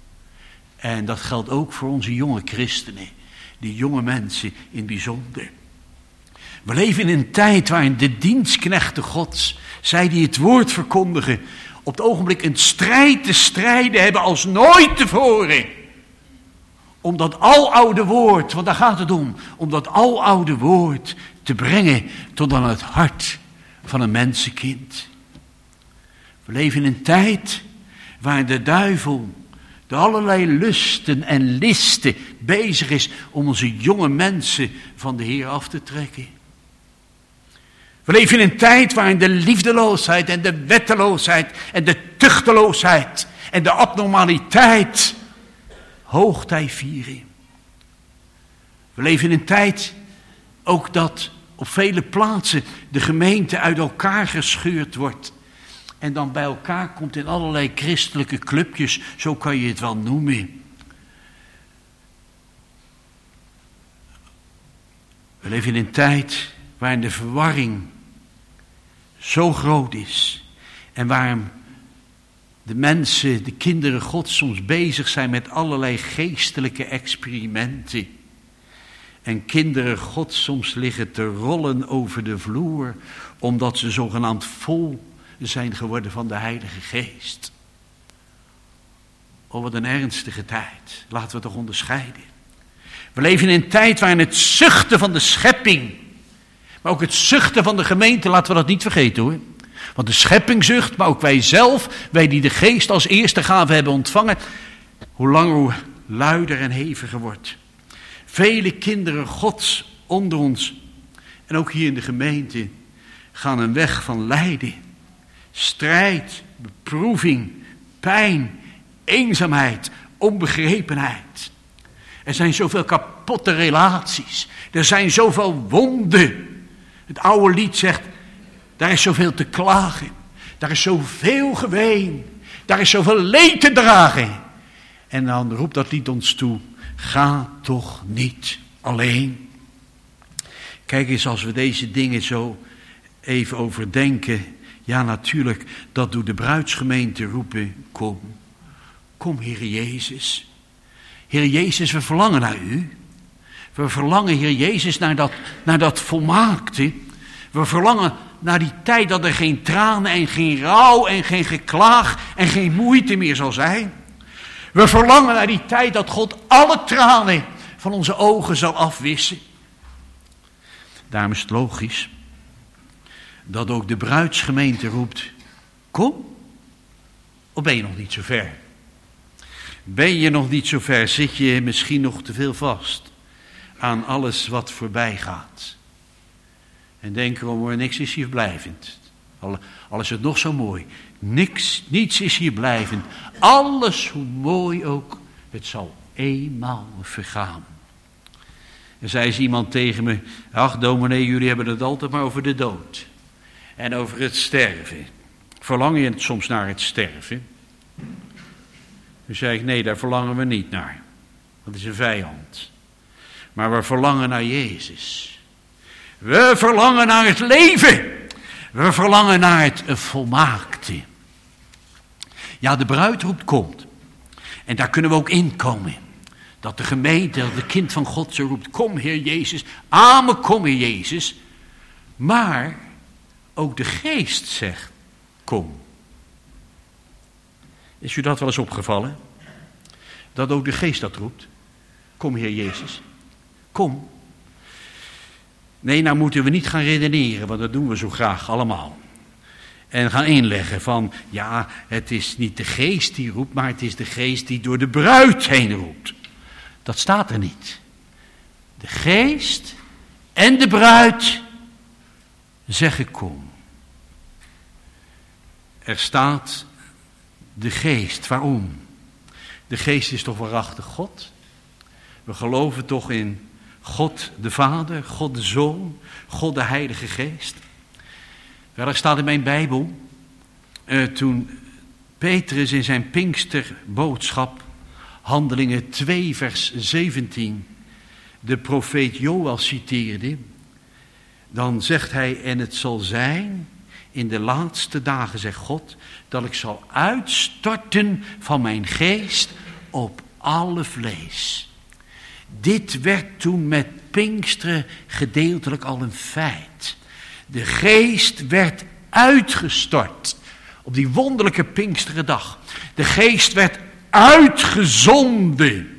Speaker 4: En dat geldt ook voor onze jonge christenen, die jonge mensen in het bijzonder. We leven in een tijd waarin de dienstknechten Gods, zij die het woord verkondigen, op het ogenblik een strijd te strijden hebben als nooit tevoren. Om dat aloude woord, want daar gaat het om, om dat aloude woord te brengen tot aan het hart van een mensenkind. We leven in een tijd waarin de duivel door allerlei lusten en listen bezig is om onze jonge mensen van de Heer af te trekken. We leven in een tijd waarin de liefdeloosheid en de wetteloosheid en de tuchteloosheid en de abnormaliteit hoogtij vieren. We leven in een tijd ook dat op vele plaatsen de gemeente uit elkaar gescheurd wordt. En dan bij elkaar komt in allerlei christelijke clubjes, zo kan je het wel noemen. We leven in een tijd waarin de verwarring zo groot is. En waarin de mensen, de kinderen Gods soms bezig zijn met allerlei geestelijke experimenten. En kinderen Gods soms liggen te rollen over de vloer, omdat ze zogenaamd vol zijn geworden van de Heilige Geest. Oh, wat een ernstige tijd. Laten we toch onderscheiden. We leven in een tijd waarin het zuchten van de schepping, maar ook het zuchten van de gemeente, laten we dat niet vergeten hoor. Want de schepping zucht, maar ook wij zelf, wij die de Geest als eerste gave hebben ontvangen, hoe langer hoe luider en heviger wordt. Vele kinderen Gods onder ons en ook hier in de gemeente gaan een weg van lijden, strijd, beproeving, pijn, eenzaamheid, onbegrepenheid. Er zijn zoveel kapotte relaties. Er zijn zoveel wonden. Het oude lied zegt, daar is zoveel te klagen. Daar is zoveel geween. Daar is zoveel leed te dragen. En dan roept dat lied ons toe, ga toch niet alleen. Kijk eens, als we deze dingen zo even overdenken. Ja, natuurlijk, dat doet de bruidsgemeente roepen, kom. Kom, Heer Jezus. Heer Jezus, we verlangen naar u. We verlangen, Heer Jezus, naar dat, naar dat volmaakte. We verlangen naar die tijd dat er geen tranen en geen rouw en geen geklaag en geen moeite meer zal zijn. We verlangen naar die tijd dat God alle tranen van onze ogen zal afwissen. Daarom is het logisch dat ook de bruidsgemeente roept, kom, of ben je nog niet zo ver? Ben je nog niet zo ver? Zit je misschien nog te veel vast aan alles wat voorbij gaat? En denk erom hoor, niks is hier blijvend. Al, al is het nog zo mooi. Niks, niets is hier blijvend. Alles, hoe mooi ook, het zal eenmaal vergaan. En zei eens iemand tegen me, ach dominee, jullie hebben het altijd maar over de dood. En over het sterven. Verlang je soms naar het sterven? Toen zei ik, nee, daar verlangen we niet naar. Dat is een vijand. Maar we verlangen naar Jezus. We verlangen naar het leven. We verlangen naar het volmaakte. Ja, de bruid roept, komt. En daar kunnen we ook in komen. Dat de gemeente, dat de kind van God zo roept, kom Heer Jezus. Amen, kom Heer Jezus. Maar ook de geest zegt, kom. Is u dat wel eens opgevallen? Dat ook de geest dat roept. Kom, Heer Jezus. Kom. Nee, nou moeten we niet gaan redeneren, want dat doen we zo graag allemaal. En gaan inleggen van, ja, het is niet de geest die roept, maar het is de geest die door de bruid heen roept. Dat staat er niet. De geest en de bruid zeggen kom. Er staat de geest. Waarom? De geest is toch waarachtig God? We geloven toch in God de Vader, God de Zoon, God de Heilige Geest. Wel, er staat in mijn Bijbel, uh, toen Petrus in zijn Pinksterboodschap, Handelingen twee vers zeventien, de profeet Joël citeerde, dan zegt hij, en het zal zijn in de laatste dagen, zegt God, dat ik zal uitstorten van mijn geest op alle vlees. Dit werd toen met Pinksteren gedeeltelijk al een feit. De geest werd uitgestort op die wonderlijke Pinksterendag. De geest werd uitgezonden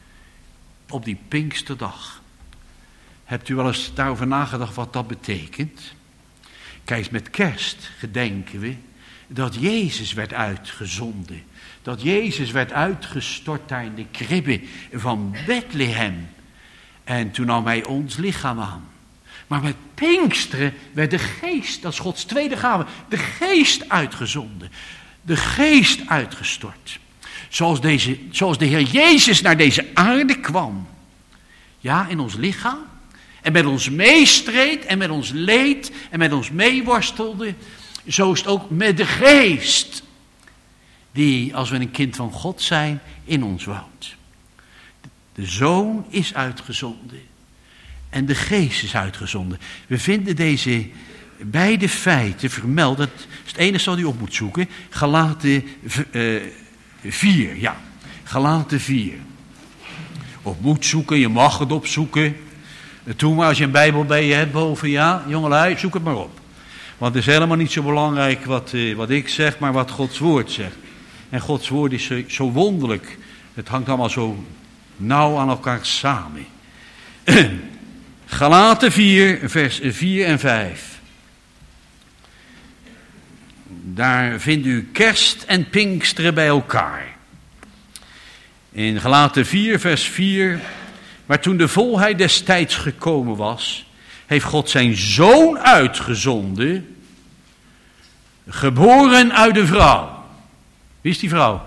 Speaker 4: op die Pinksterdag. Hebt u wel eens daarover nagedacht wat dat betekent? Kijk, met kerst gedenken we dat Jezus werd uitgezonden. Dat Jezus werd uitgestort daar in de kribbe van Bethlehem. En toen nam hij ons lichaam aan. Maar met Pinksteren werd de geest, dat is Gods tweede gave, de geest uitgezonden. De geest uitgestort. Zoals, deze, zoals de Heer Jezus naar deze aarde kwam. Ja, in ons lichaam. En met ons meestreed en met ons leed en met ons meeworstelde. Zo is het ook met de geest. Die, als we een kind van God zijn, in ons woont. De Zoon is uitgezonden. En de geest is uitgezonden. We vinden deze beide feiten vermeld. Dat is het enige wat u op moet zoeken. Galaten uh, vier, ja. Galaten vier. Op moet zoeken, je mag het opzoeken. Doe maar als je een Bijbel bij je hebt boven, ja. Jongelui, zoek het maar op. Want het is helemaal niet zo belangrijk wat, uh, wat ik zeg, maar wat Gods woord zegt. En Gods woord is zo, zo wonderlijk. Het hangt allemaal zo nauw aan elkaar samen. Galaten vier, vers vier en vijf. Daar vindt u kerst en Pinksteren bij elkaar. In Galaten vier, vers vier. Maar toen de volheid des tijds gekomen was, heeft God zijn Zoon uitgezonden, geboren uit de vrouw. Wie is die vrouw?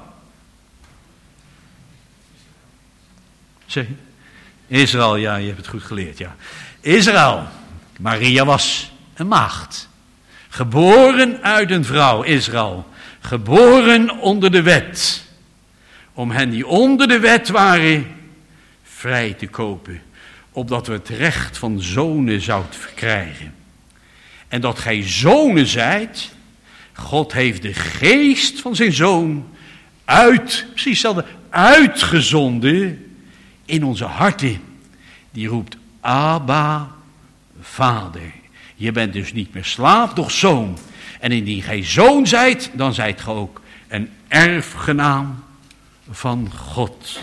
Speaker 4: Zeg je? Israël, ja, je hebt het goed geleerd, ja. Israël. Maria was een maagd. Geboren uit een vrouw, Israël. Geboren onder de wet. Om hen die onder de wet waren, vrij te kopen. Opdat we het recht van zonen zouden verkrijgen. En dat gij zonen zijt, God heeft de geest van zijn Zoon uit, precies hetzelfde, uitgezonden in onze harten. Die roept, Abba, Vader. Je bent dus niet meer slaaf, doch zoon. En indien gij zoon zijt, dan zijt gij ook een erfgenaam van God.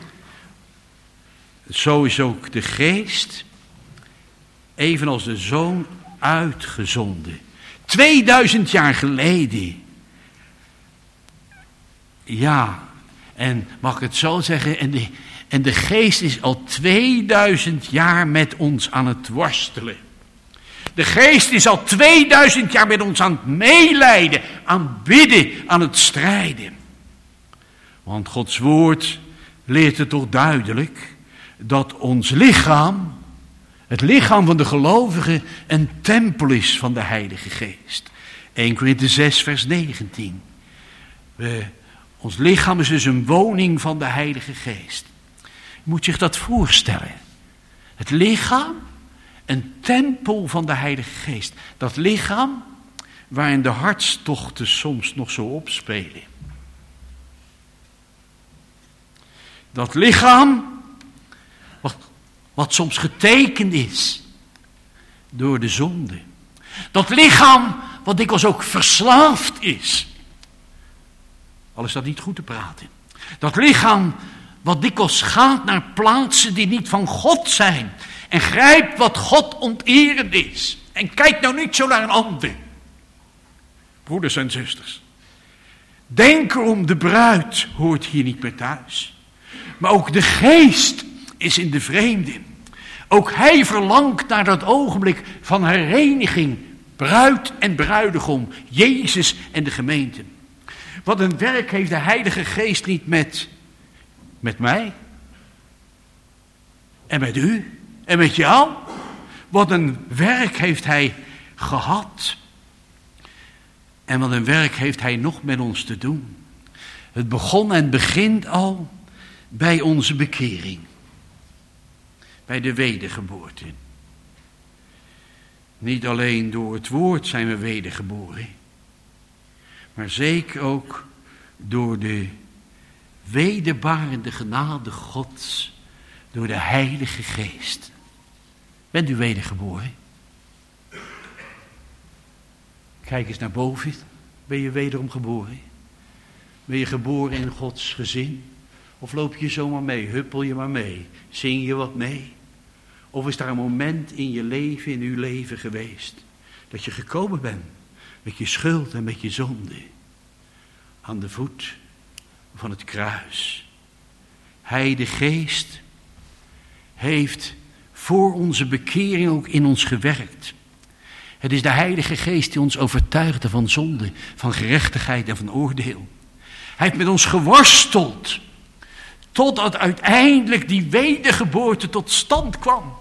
Speaker 4: Zo is ook de geest, evenals de Zoon, uitgezonden. Tweeduizend jaar geleden. Ja, en mag ik het zo zeggen, en de, en de geest is al tweeduizend jaar met ons aan het worstelen. De geest is al tweeduizend jaar met ons aan het meelijden, aan het bidden, aan het strijden. Want Gods woord leert het toch duidelijk dat ons lichaam, het lichaam van de gelovige, een tempel is van de Heilige Geest. Eerste Korinthe zes vers negentien. We, ons lichaam is dus een woning van de Heilige Geest. Je moet zich dat voorstellen. Het lichaam, een tempel van de Heilige Geest. Dat lichaam waarin de hartstochten soms nog zo opspelen. Dat lichaam wat, wat soms getekend is door de zonde. Dat lichaam wat dikwijls ook verslaafd is. Al is dat niet goed te praten. Dat lichaam wat dikwijls gaat naar plaatsen die niet van God zijn. En grijpt wat God onterend is. En kijk nou niet zo naar een ander. Broeders en zusters. Denk erom, de bruid hoort hier niet meer thuis. Maar ook de geest is in de vreemde. Ook hij verlangt naar dat ogenblik van hereniging. Bruid en bruidegom. Jezus en de gemeente. Wat een werk heeft de Heilige Geest niet met, met mij. En met u. En met jou. Wat een werk heeft hij gehad. En wat een werk heeft hij nog met ons te doen. Het begon en begint al bij onze bekering. Bij de wedergeboorte. Niet alleen door het woord zijn we wedergeboren. Maar zeker ook door de wederbarende genade Gods. Door de Heilige Geest. Bent u wedergeboren? Kijk eens naar boven. Ben je wederom geboren? Ben je geboren in Gods gezin? Of loop je zomaar mee? Huppel je maar mee? Zing je wat mee? Of is daar een moment in je leven, in uw leven geweest, dat je gekomen bent met je schuld en met je zonde aan de voet van het kruis? Hij, de Geest, heeft voor onze bekering ook in ons gewerkt. Het is de Heilige Geest die ons overtuigde van zonde, van gerechtigheid en van oordeel. Hij heeft met ons geworsteld, totdat uiteindelijk die wedergeboorte tot stand kwam.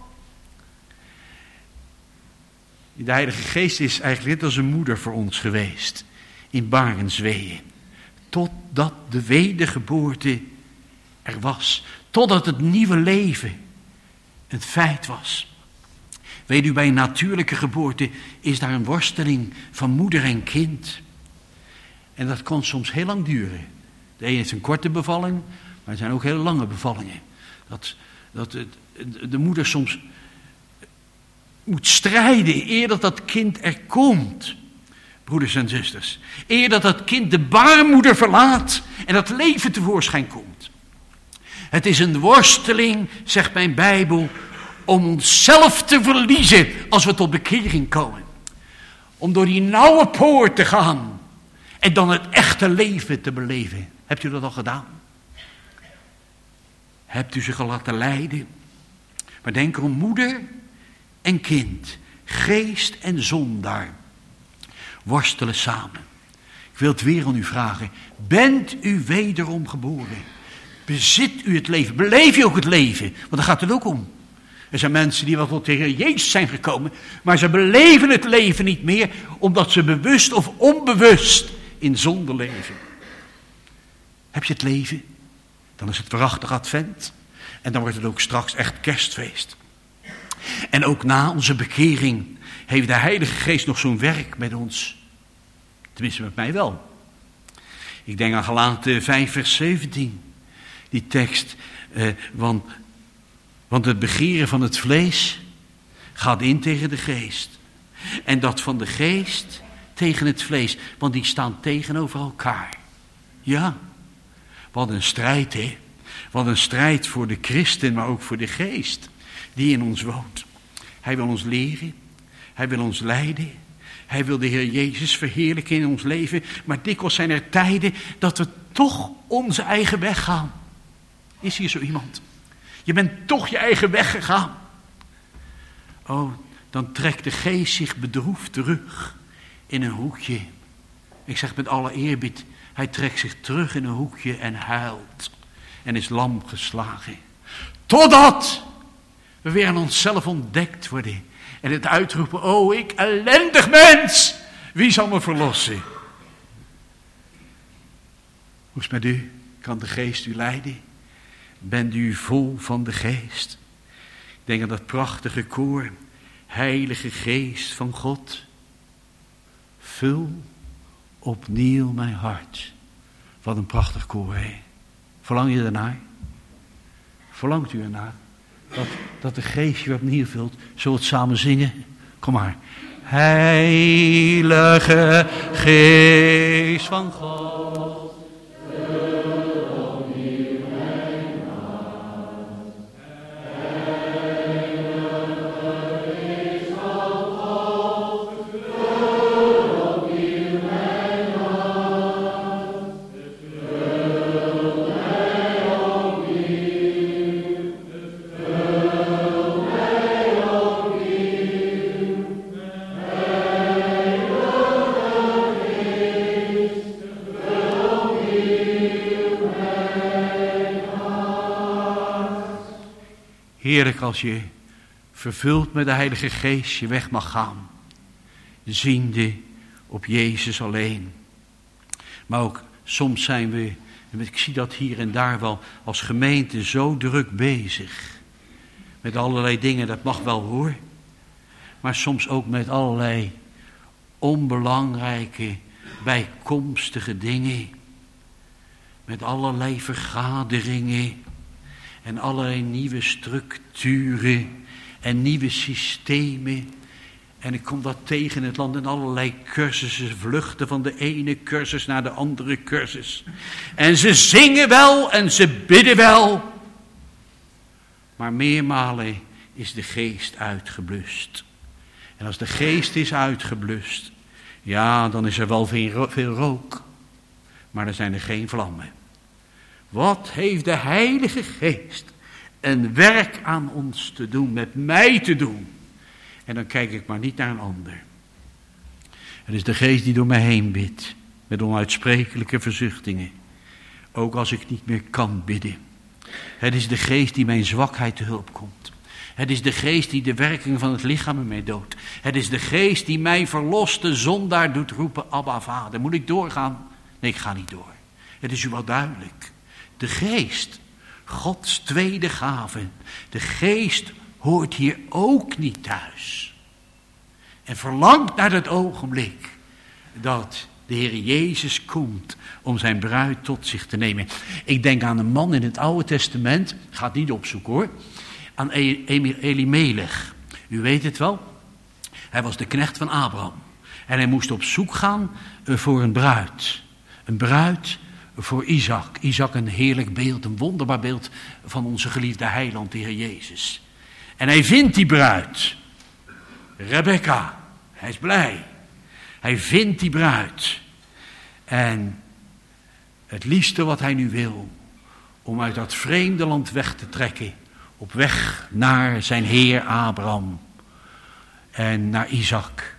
Speaker 4: De Heilige Geest is eigenlijk net als een moeder voor ons geweest, in barensweeën. Totdat de wedergeboorte er was, totdat het nieuwe leven een feit was. Weet u, bij een natuurlijke geboorte is daar een worsteling van moeder en kind. En dat kan soms heel lang duren. De ene heeft een korte bevalling, maar er zijn ook hele lange bevallingen. Dat, dat het, de moeder soms moet strijden eer dat dat kind er komt. Broeders en zusters. Eer dat dat kind de baarmoeder verlaat en dat leven tevoorschijn komt. Het is een worsteling, zegt mijn Bijbel, om onszelf te verliezen als we tot bekering komen. Om door die nauwe poort te gaan en dan het echte leven te beleven. Hebt u dat al gedaan? Hebt u zich al laten leiden? Maar denk erom, moeder en kind, geest en zondaar, worstelen samen. Ik wil het weer aan u vragen. Bent u wederom geboren? Bezit u het leven? Beleef je ook het leven? Want daar gaat het ook om. Er zijn mensen die wel tot de Heer Jezus zijn gekomen, maar ze beleven het leven niet meer, omdat ze bewust of onbewust in zonde leven. Heb je het leven? Dan is het waarachtig advent. En dan wordt het ook straks echt kerstfeest. En ook na onze bekering heeft de Heilige Geest nog zo'n werk met ons. Tenminste met mij wel. Ik denk aan Galaten vijf vers zeventien. Die tekst. Eh, want, want het begeren van het vlees gaat in tegen de geest. En dat van de geest tegen het vlees. Want die staan tegenover elkaar. Ja. Wat een strijd, hè. Wat een strijd voor de christen, maar ook voor de geest die in ons woont. Hij wil ons leren. Hij wil ons leiden. Hij wil de Heer Jezus verheerlijken in ons leven. Maar dikwijls zijn er tijden dat we toch onze eigen weg gaan. Is hier zo iemand? Je bent toch je eigen weg gegaan. Oh, dan trekt de geest zich bedroefd terug in een hoekje. Ik zeg met alle eerbied, hij trekt zich terug in een hoekje en huilt. En is lam geslagen. Totdat we weer aan onszelf ontdekt worden. En het uitroepen, oh ik ellendig mens, wie zal me verlossen? Hoe is het met u? Kan de geest u leiden? Bent u vol van de geest? Ik denk aan dat prachtige koor. Heilige Geest van God. Vul opnieuw mijn hart. Wat een prachtig koor, hè? Verlang je ernaar? Verlangt u ernaar? Dat, dat de geest je opnieuw vult. Zullen we het samen zingen? Kom maar. Heilige Geest van God. Heerlijk als je vervuld met de Heilige Geest je weg mag gaan. Ziende op Jezus alleen. Maar ook soms zijn we, ik zie dat hier en daar wel, als gemeente zo druk bezig. Met allerlei dingen, dat mag wel hoor. Maar soms ook met allerlei onbelangrijke, bijkomstige dingen. Met allerlei vergaderingen. En allerlei nieuwe structuren en nieuwe systemen. En ik kom dat tegen in het land en allerlei cursussen vluchten van de ene cursus naar de andere cursus. En ze zingen wel en ze bidden wel. Maar meermalen is de geest uitgeblust. En als de geest is uitgeblust, ja, dan is er wel veel, veel rook. Maar er zijn er geen vlammen. Wat heeft de Heilige Geest een werk aan ons te doen, met mij te doen? En dan kijk ik maar niet naar een ander. Het is de Geest die door mij heen bidt, met onuitsprekelijke verzuchtingen. Ook als ik niet meer kan bidden. Het is de Geest die mijn zwakheid te hulp komt. Het is de Geest die de werking van het lichaam in mij doodt. Het is de Geest die mij verloste zondaar doet roepen, Abba Vader. Moet ik doorgaan? Nee, ik ga niet door. Het is u wel duidelijk. De Geest, Gods tweede gave, de Geest hoort hier ook niet thuis. En verlangt naar het ogenblik dat de Heer Jezus komt om zijn bruid tot zich te nemen. Ik denk aan een man in het Oude Testament, ga het niet opzoeken hoor, aan Elimelech. U weet het wel, hij was de knecht van Abraham. En hij moest op zoek gaan voor een bruid. Een bruid voor Isaac. Isaac een heerlijk beeld, een wonderbaar beeld van onze geliefde heiland, de Heer Jezus. En hij vindt die bruid. Rebecca. Hij is blij. Hij vindt die bruid. En het liefste wat hij nu wil, om uit dat vreemde land weg te trekken, op weg naar zijn Heer Abraham en naar Isaac.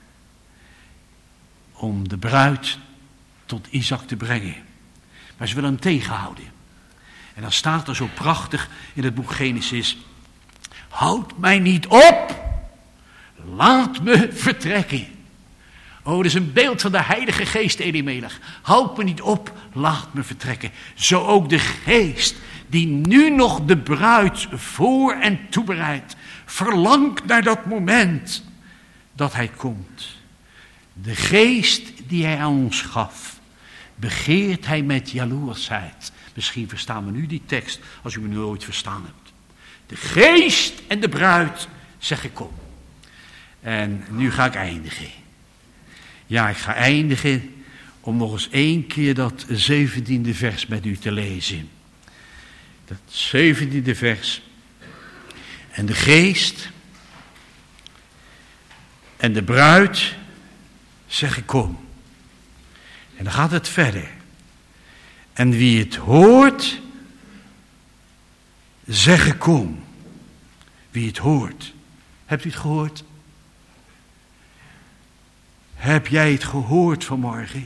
Speaker 4: Om de bruid tot Isaac te brengen. Maar ze willen hem tegenhouden. En dan staat er zo prachtig in het boek Genesis: houd mij niet op, laat me vertrekken. Oh, dat is een beeld van de Heilige Geest, Elimelech. Houd me niet op, laat me vertrekken. Zo ook de Geest, die nu nog de bruid voor en toebereidt, verlangt naar dat moment dat hij komt. De Geest die hij aan ons gaf, begeert hij met jaloersheid. Misschien verstaan we nu die tekst, als u me nooit verstaan hebt. De Geest en de bruid zeggen kom. En nu ga ik eindigen. Ja, ik ga eindigen om nog eens één keer dat zeventiende vers met u te lezen. Dat zeventiende vers. En de Geest en de bruid zeggen kom. En dan gaat het verder. En wie het hoort, zeggen kom. Wie het hoort. Hebt u het gehoord? Heb jij het gehoord vanmorgen?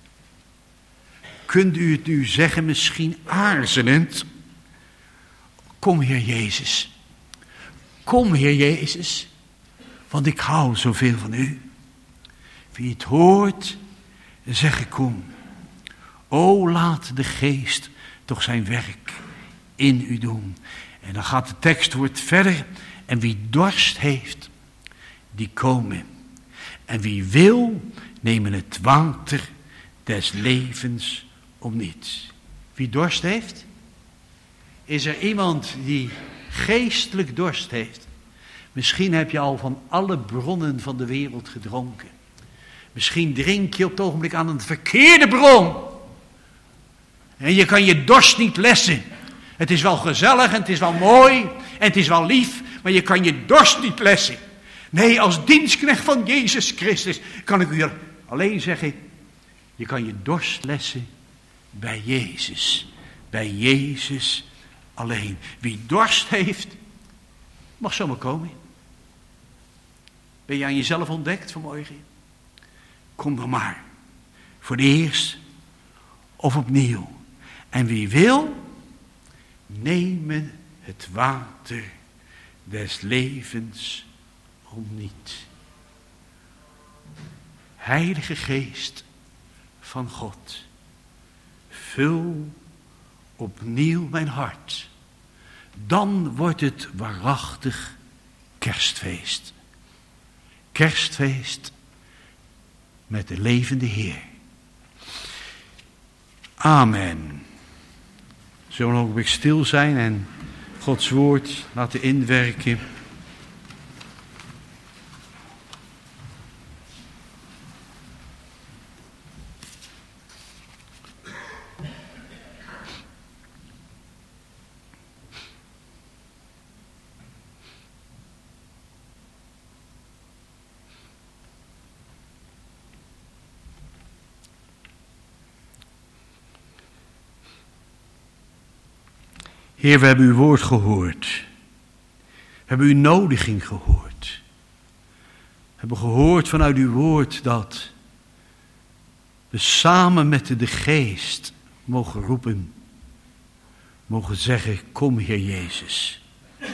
Speaker 4: Kunt u het nu zeggen, misschien aarzelend? Kom, Heer Jezus. Kom, Heer Jezus. Want ik hou zoveel van u. Wie het hoort, zeg kom. O, laat de Geest toch zijn werk in u doen. En dan gaat de tekstwoord verder. En wie dorst heeft, die komen. En wie wil, nemen het water des levens om niets. Wie dorst heeft? Is er iemand die geestelijk dorst heeft? Misschien heb je al van alle bronnen van de wereld gedronken. Misschien drink je op het ogenblik aan een verkeerde bron. En je kan je dorst niet lessen. Het is wel gezellig en het is wel mooi en het is wel lief, maar je kan je dorst niet lessen. Nee, als dienstknecht van Jezus Christus kan ik u alleen zeggen, je kan je dorst lessen bij Jezus. Bij Jezus alleen. Wie dorst heeft, mag zomaar komen. Ben je aan jezelf ontdekt vanmorgen? Kom dan maar. Voor de eerst of opnieuw. En wie wil, nemen het water des levens om niet. Heilige Geest van God, vul opnieuw mijn hart. Dan wordt het waarachtig kerstfeest. Kerstfeest met de levende Heer. Amen. Zullen we nog een beetje stil zijn en Gods woord laten inwerken. Heer, we hebben uw woord gehoord. We hebben uw nodiging gehoord. We hebben gehoord vanuit uw woord dat we samen met de Geest mogen roepen. Mogen zeggen, kom Heer Jezus.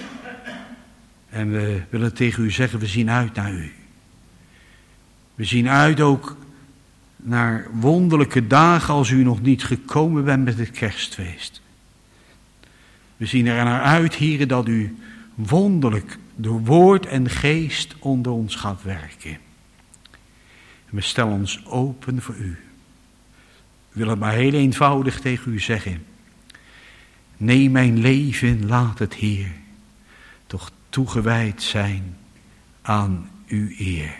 Speaker 4: En we willen tegen u zeggen, we zien uit naar u. We zien uit ook naar wonderlijke dagen als u nog niet gekomen bent met het kerstfeest. We zien er naar uit, Heere, dat u wonderlijk door woord en geest onder ons gaat werken. En we stellen ons open voor u. We willen maar heel eenvoudig tegen u zeggen. Neem mijn leven, laat het, Heer, toch toegewijd zijn aan uw eer.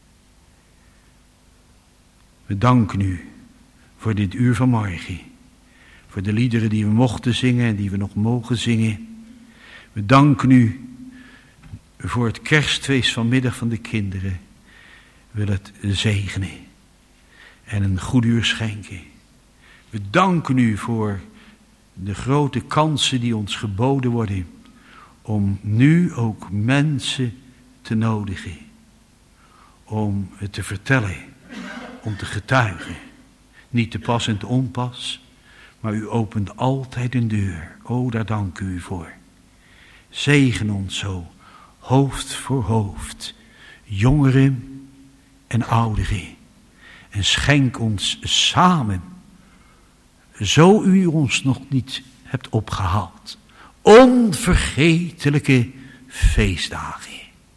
Speaker 4: We danken u voor dit uur van morgen. Voor de liederen die we mochten zingen en die we nog mogen zingen. We danken u voor het kerstfeest vanmiddag van de kinderen. We willen het zegenen en een goed uur schenken. We danken u voor de grote kansen die ons geboden worden. Om nu ook mensen te nodigen. Om het te vertellen. Om te getuigen. Niet te pas en te onpas. Maar u opent altijd een deur. O, daar dank u voor. Zegen ons zo, hoofd voor hoofd, jongeren en ouderen. En schenk ons samen, zo u ons nog niet hebt opgehaald, onvergetelijke feestdagen.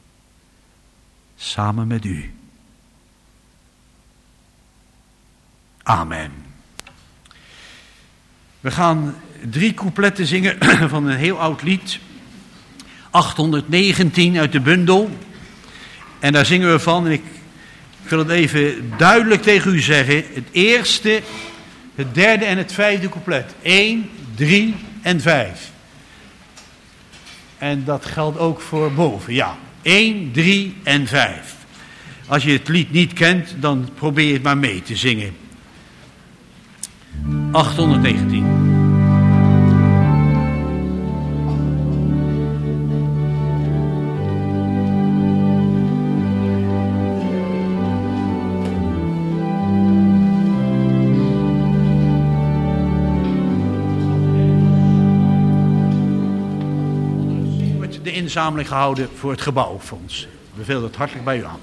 Speaker 4: Samen met u. Amen. We gaan drie coupletten zingen van een heel oud lied. achthonderdnegentien uit de bundel. En daar zingen we van, en ik wil het even duidelijk tegen u zeggen. Het eerste, het derde en het vijfde couplet. één, drie en vijf. En dat geldt ook voor boven, ja. één, drie en vijf. Als je het lied niet kent, dan probeer je het maar mee te zingen. achthonderdnegentien. Wordt de inzameling gehouden voor het gebouwfonds. Ik beveel dat hartelijk bij u aan.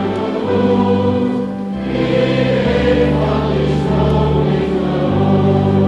Speaker 6: Oh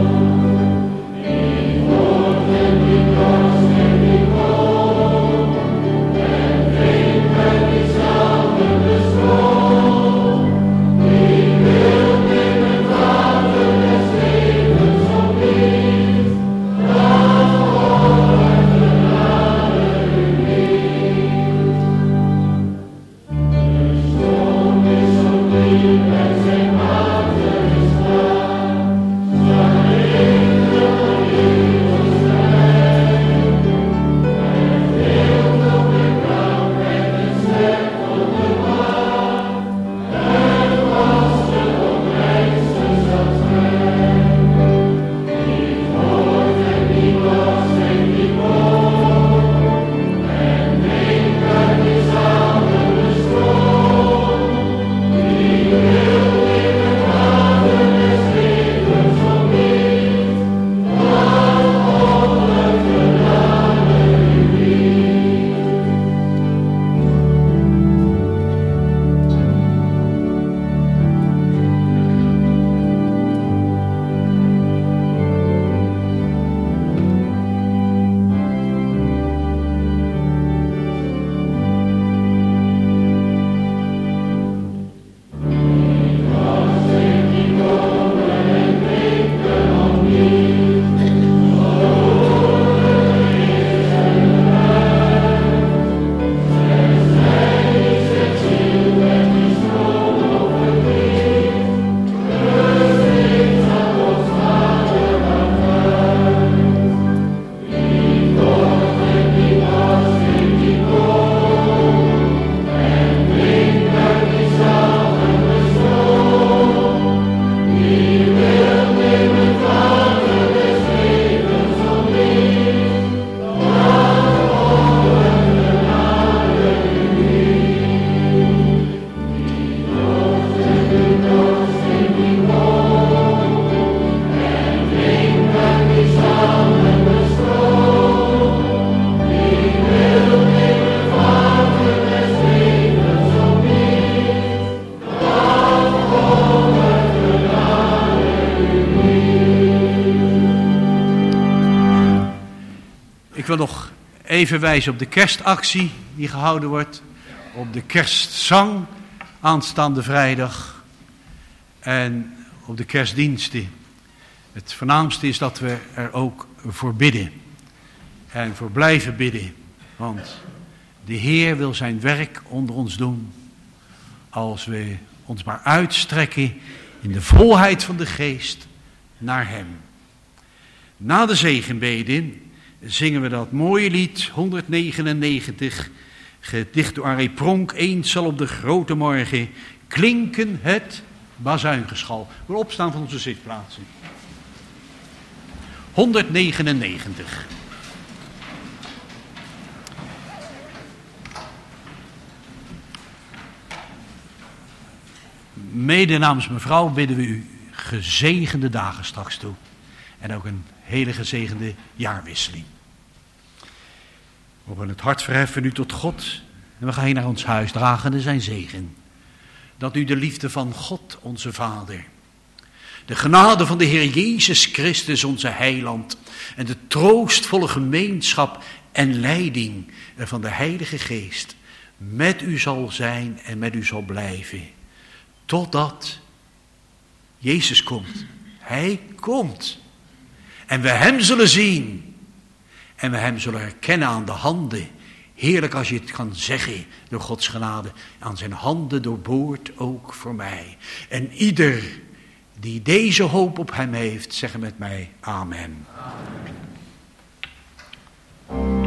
Speaker 4: nog even wijzen op de kerstactie die gehouden wordt. Op de kerstzang aanstaande vrijdag. En op de kerstdiensten. Het voornaamste is dat we er ook voor bidden. En voor blijven bidden. Want de Heer wil zijn werk onder ons doen. Als we ons maar uitstrekken in de volheid van de geest naar Hem. Na de zegenbede zingen we dat mooie lied honderdnegenennegentig. Gedicht door Arie Pronk. Eens zal op de grote morgen klinken het bazuingeschal. We opstaan van onze zitplaatsen. honderdnegenennegentig. Mede namens mevrouw bidden we u gezegende dagen straks toe. En ook een hele gezegende jaarwisseling. We gaan het hart verheffen nu tot God. En we gaan hier naar ons huis dragende zijn zegen. Dat u de liefde van God onze Vader. De genade van de Heer Jezus Christus onze heiland. En de troostvolle gemeenschap en leiding van de Heilige Geest. Met u zal zijn en met u zal blijven. Totdat Jezus komt. Hij komt. En we hem zullen zien. En we hem zullen herkennen aan de handen. Heerlijk als je het kan zeggen door Gods genade. Aan zijn handen doorboord ook voor mij. En ieder die deze hoop op hem heeft, zeggen met mij amen. Amen.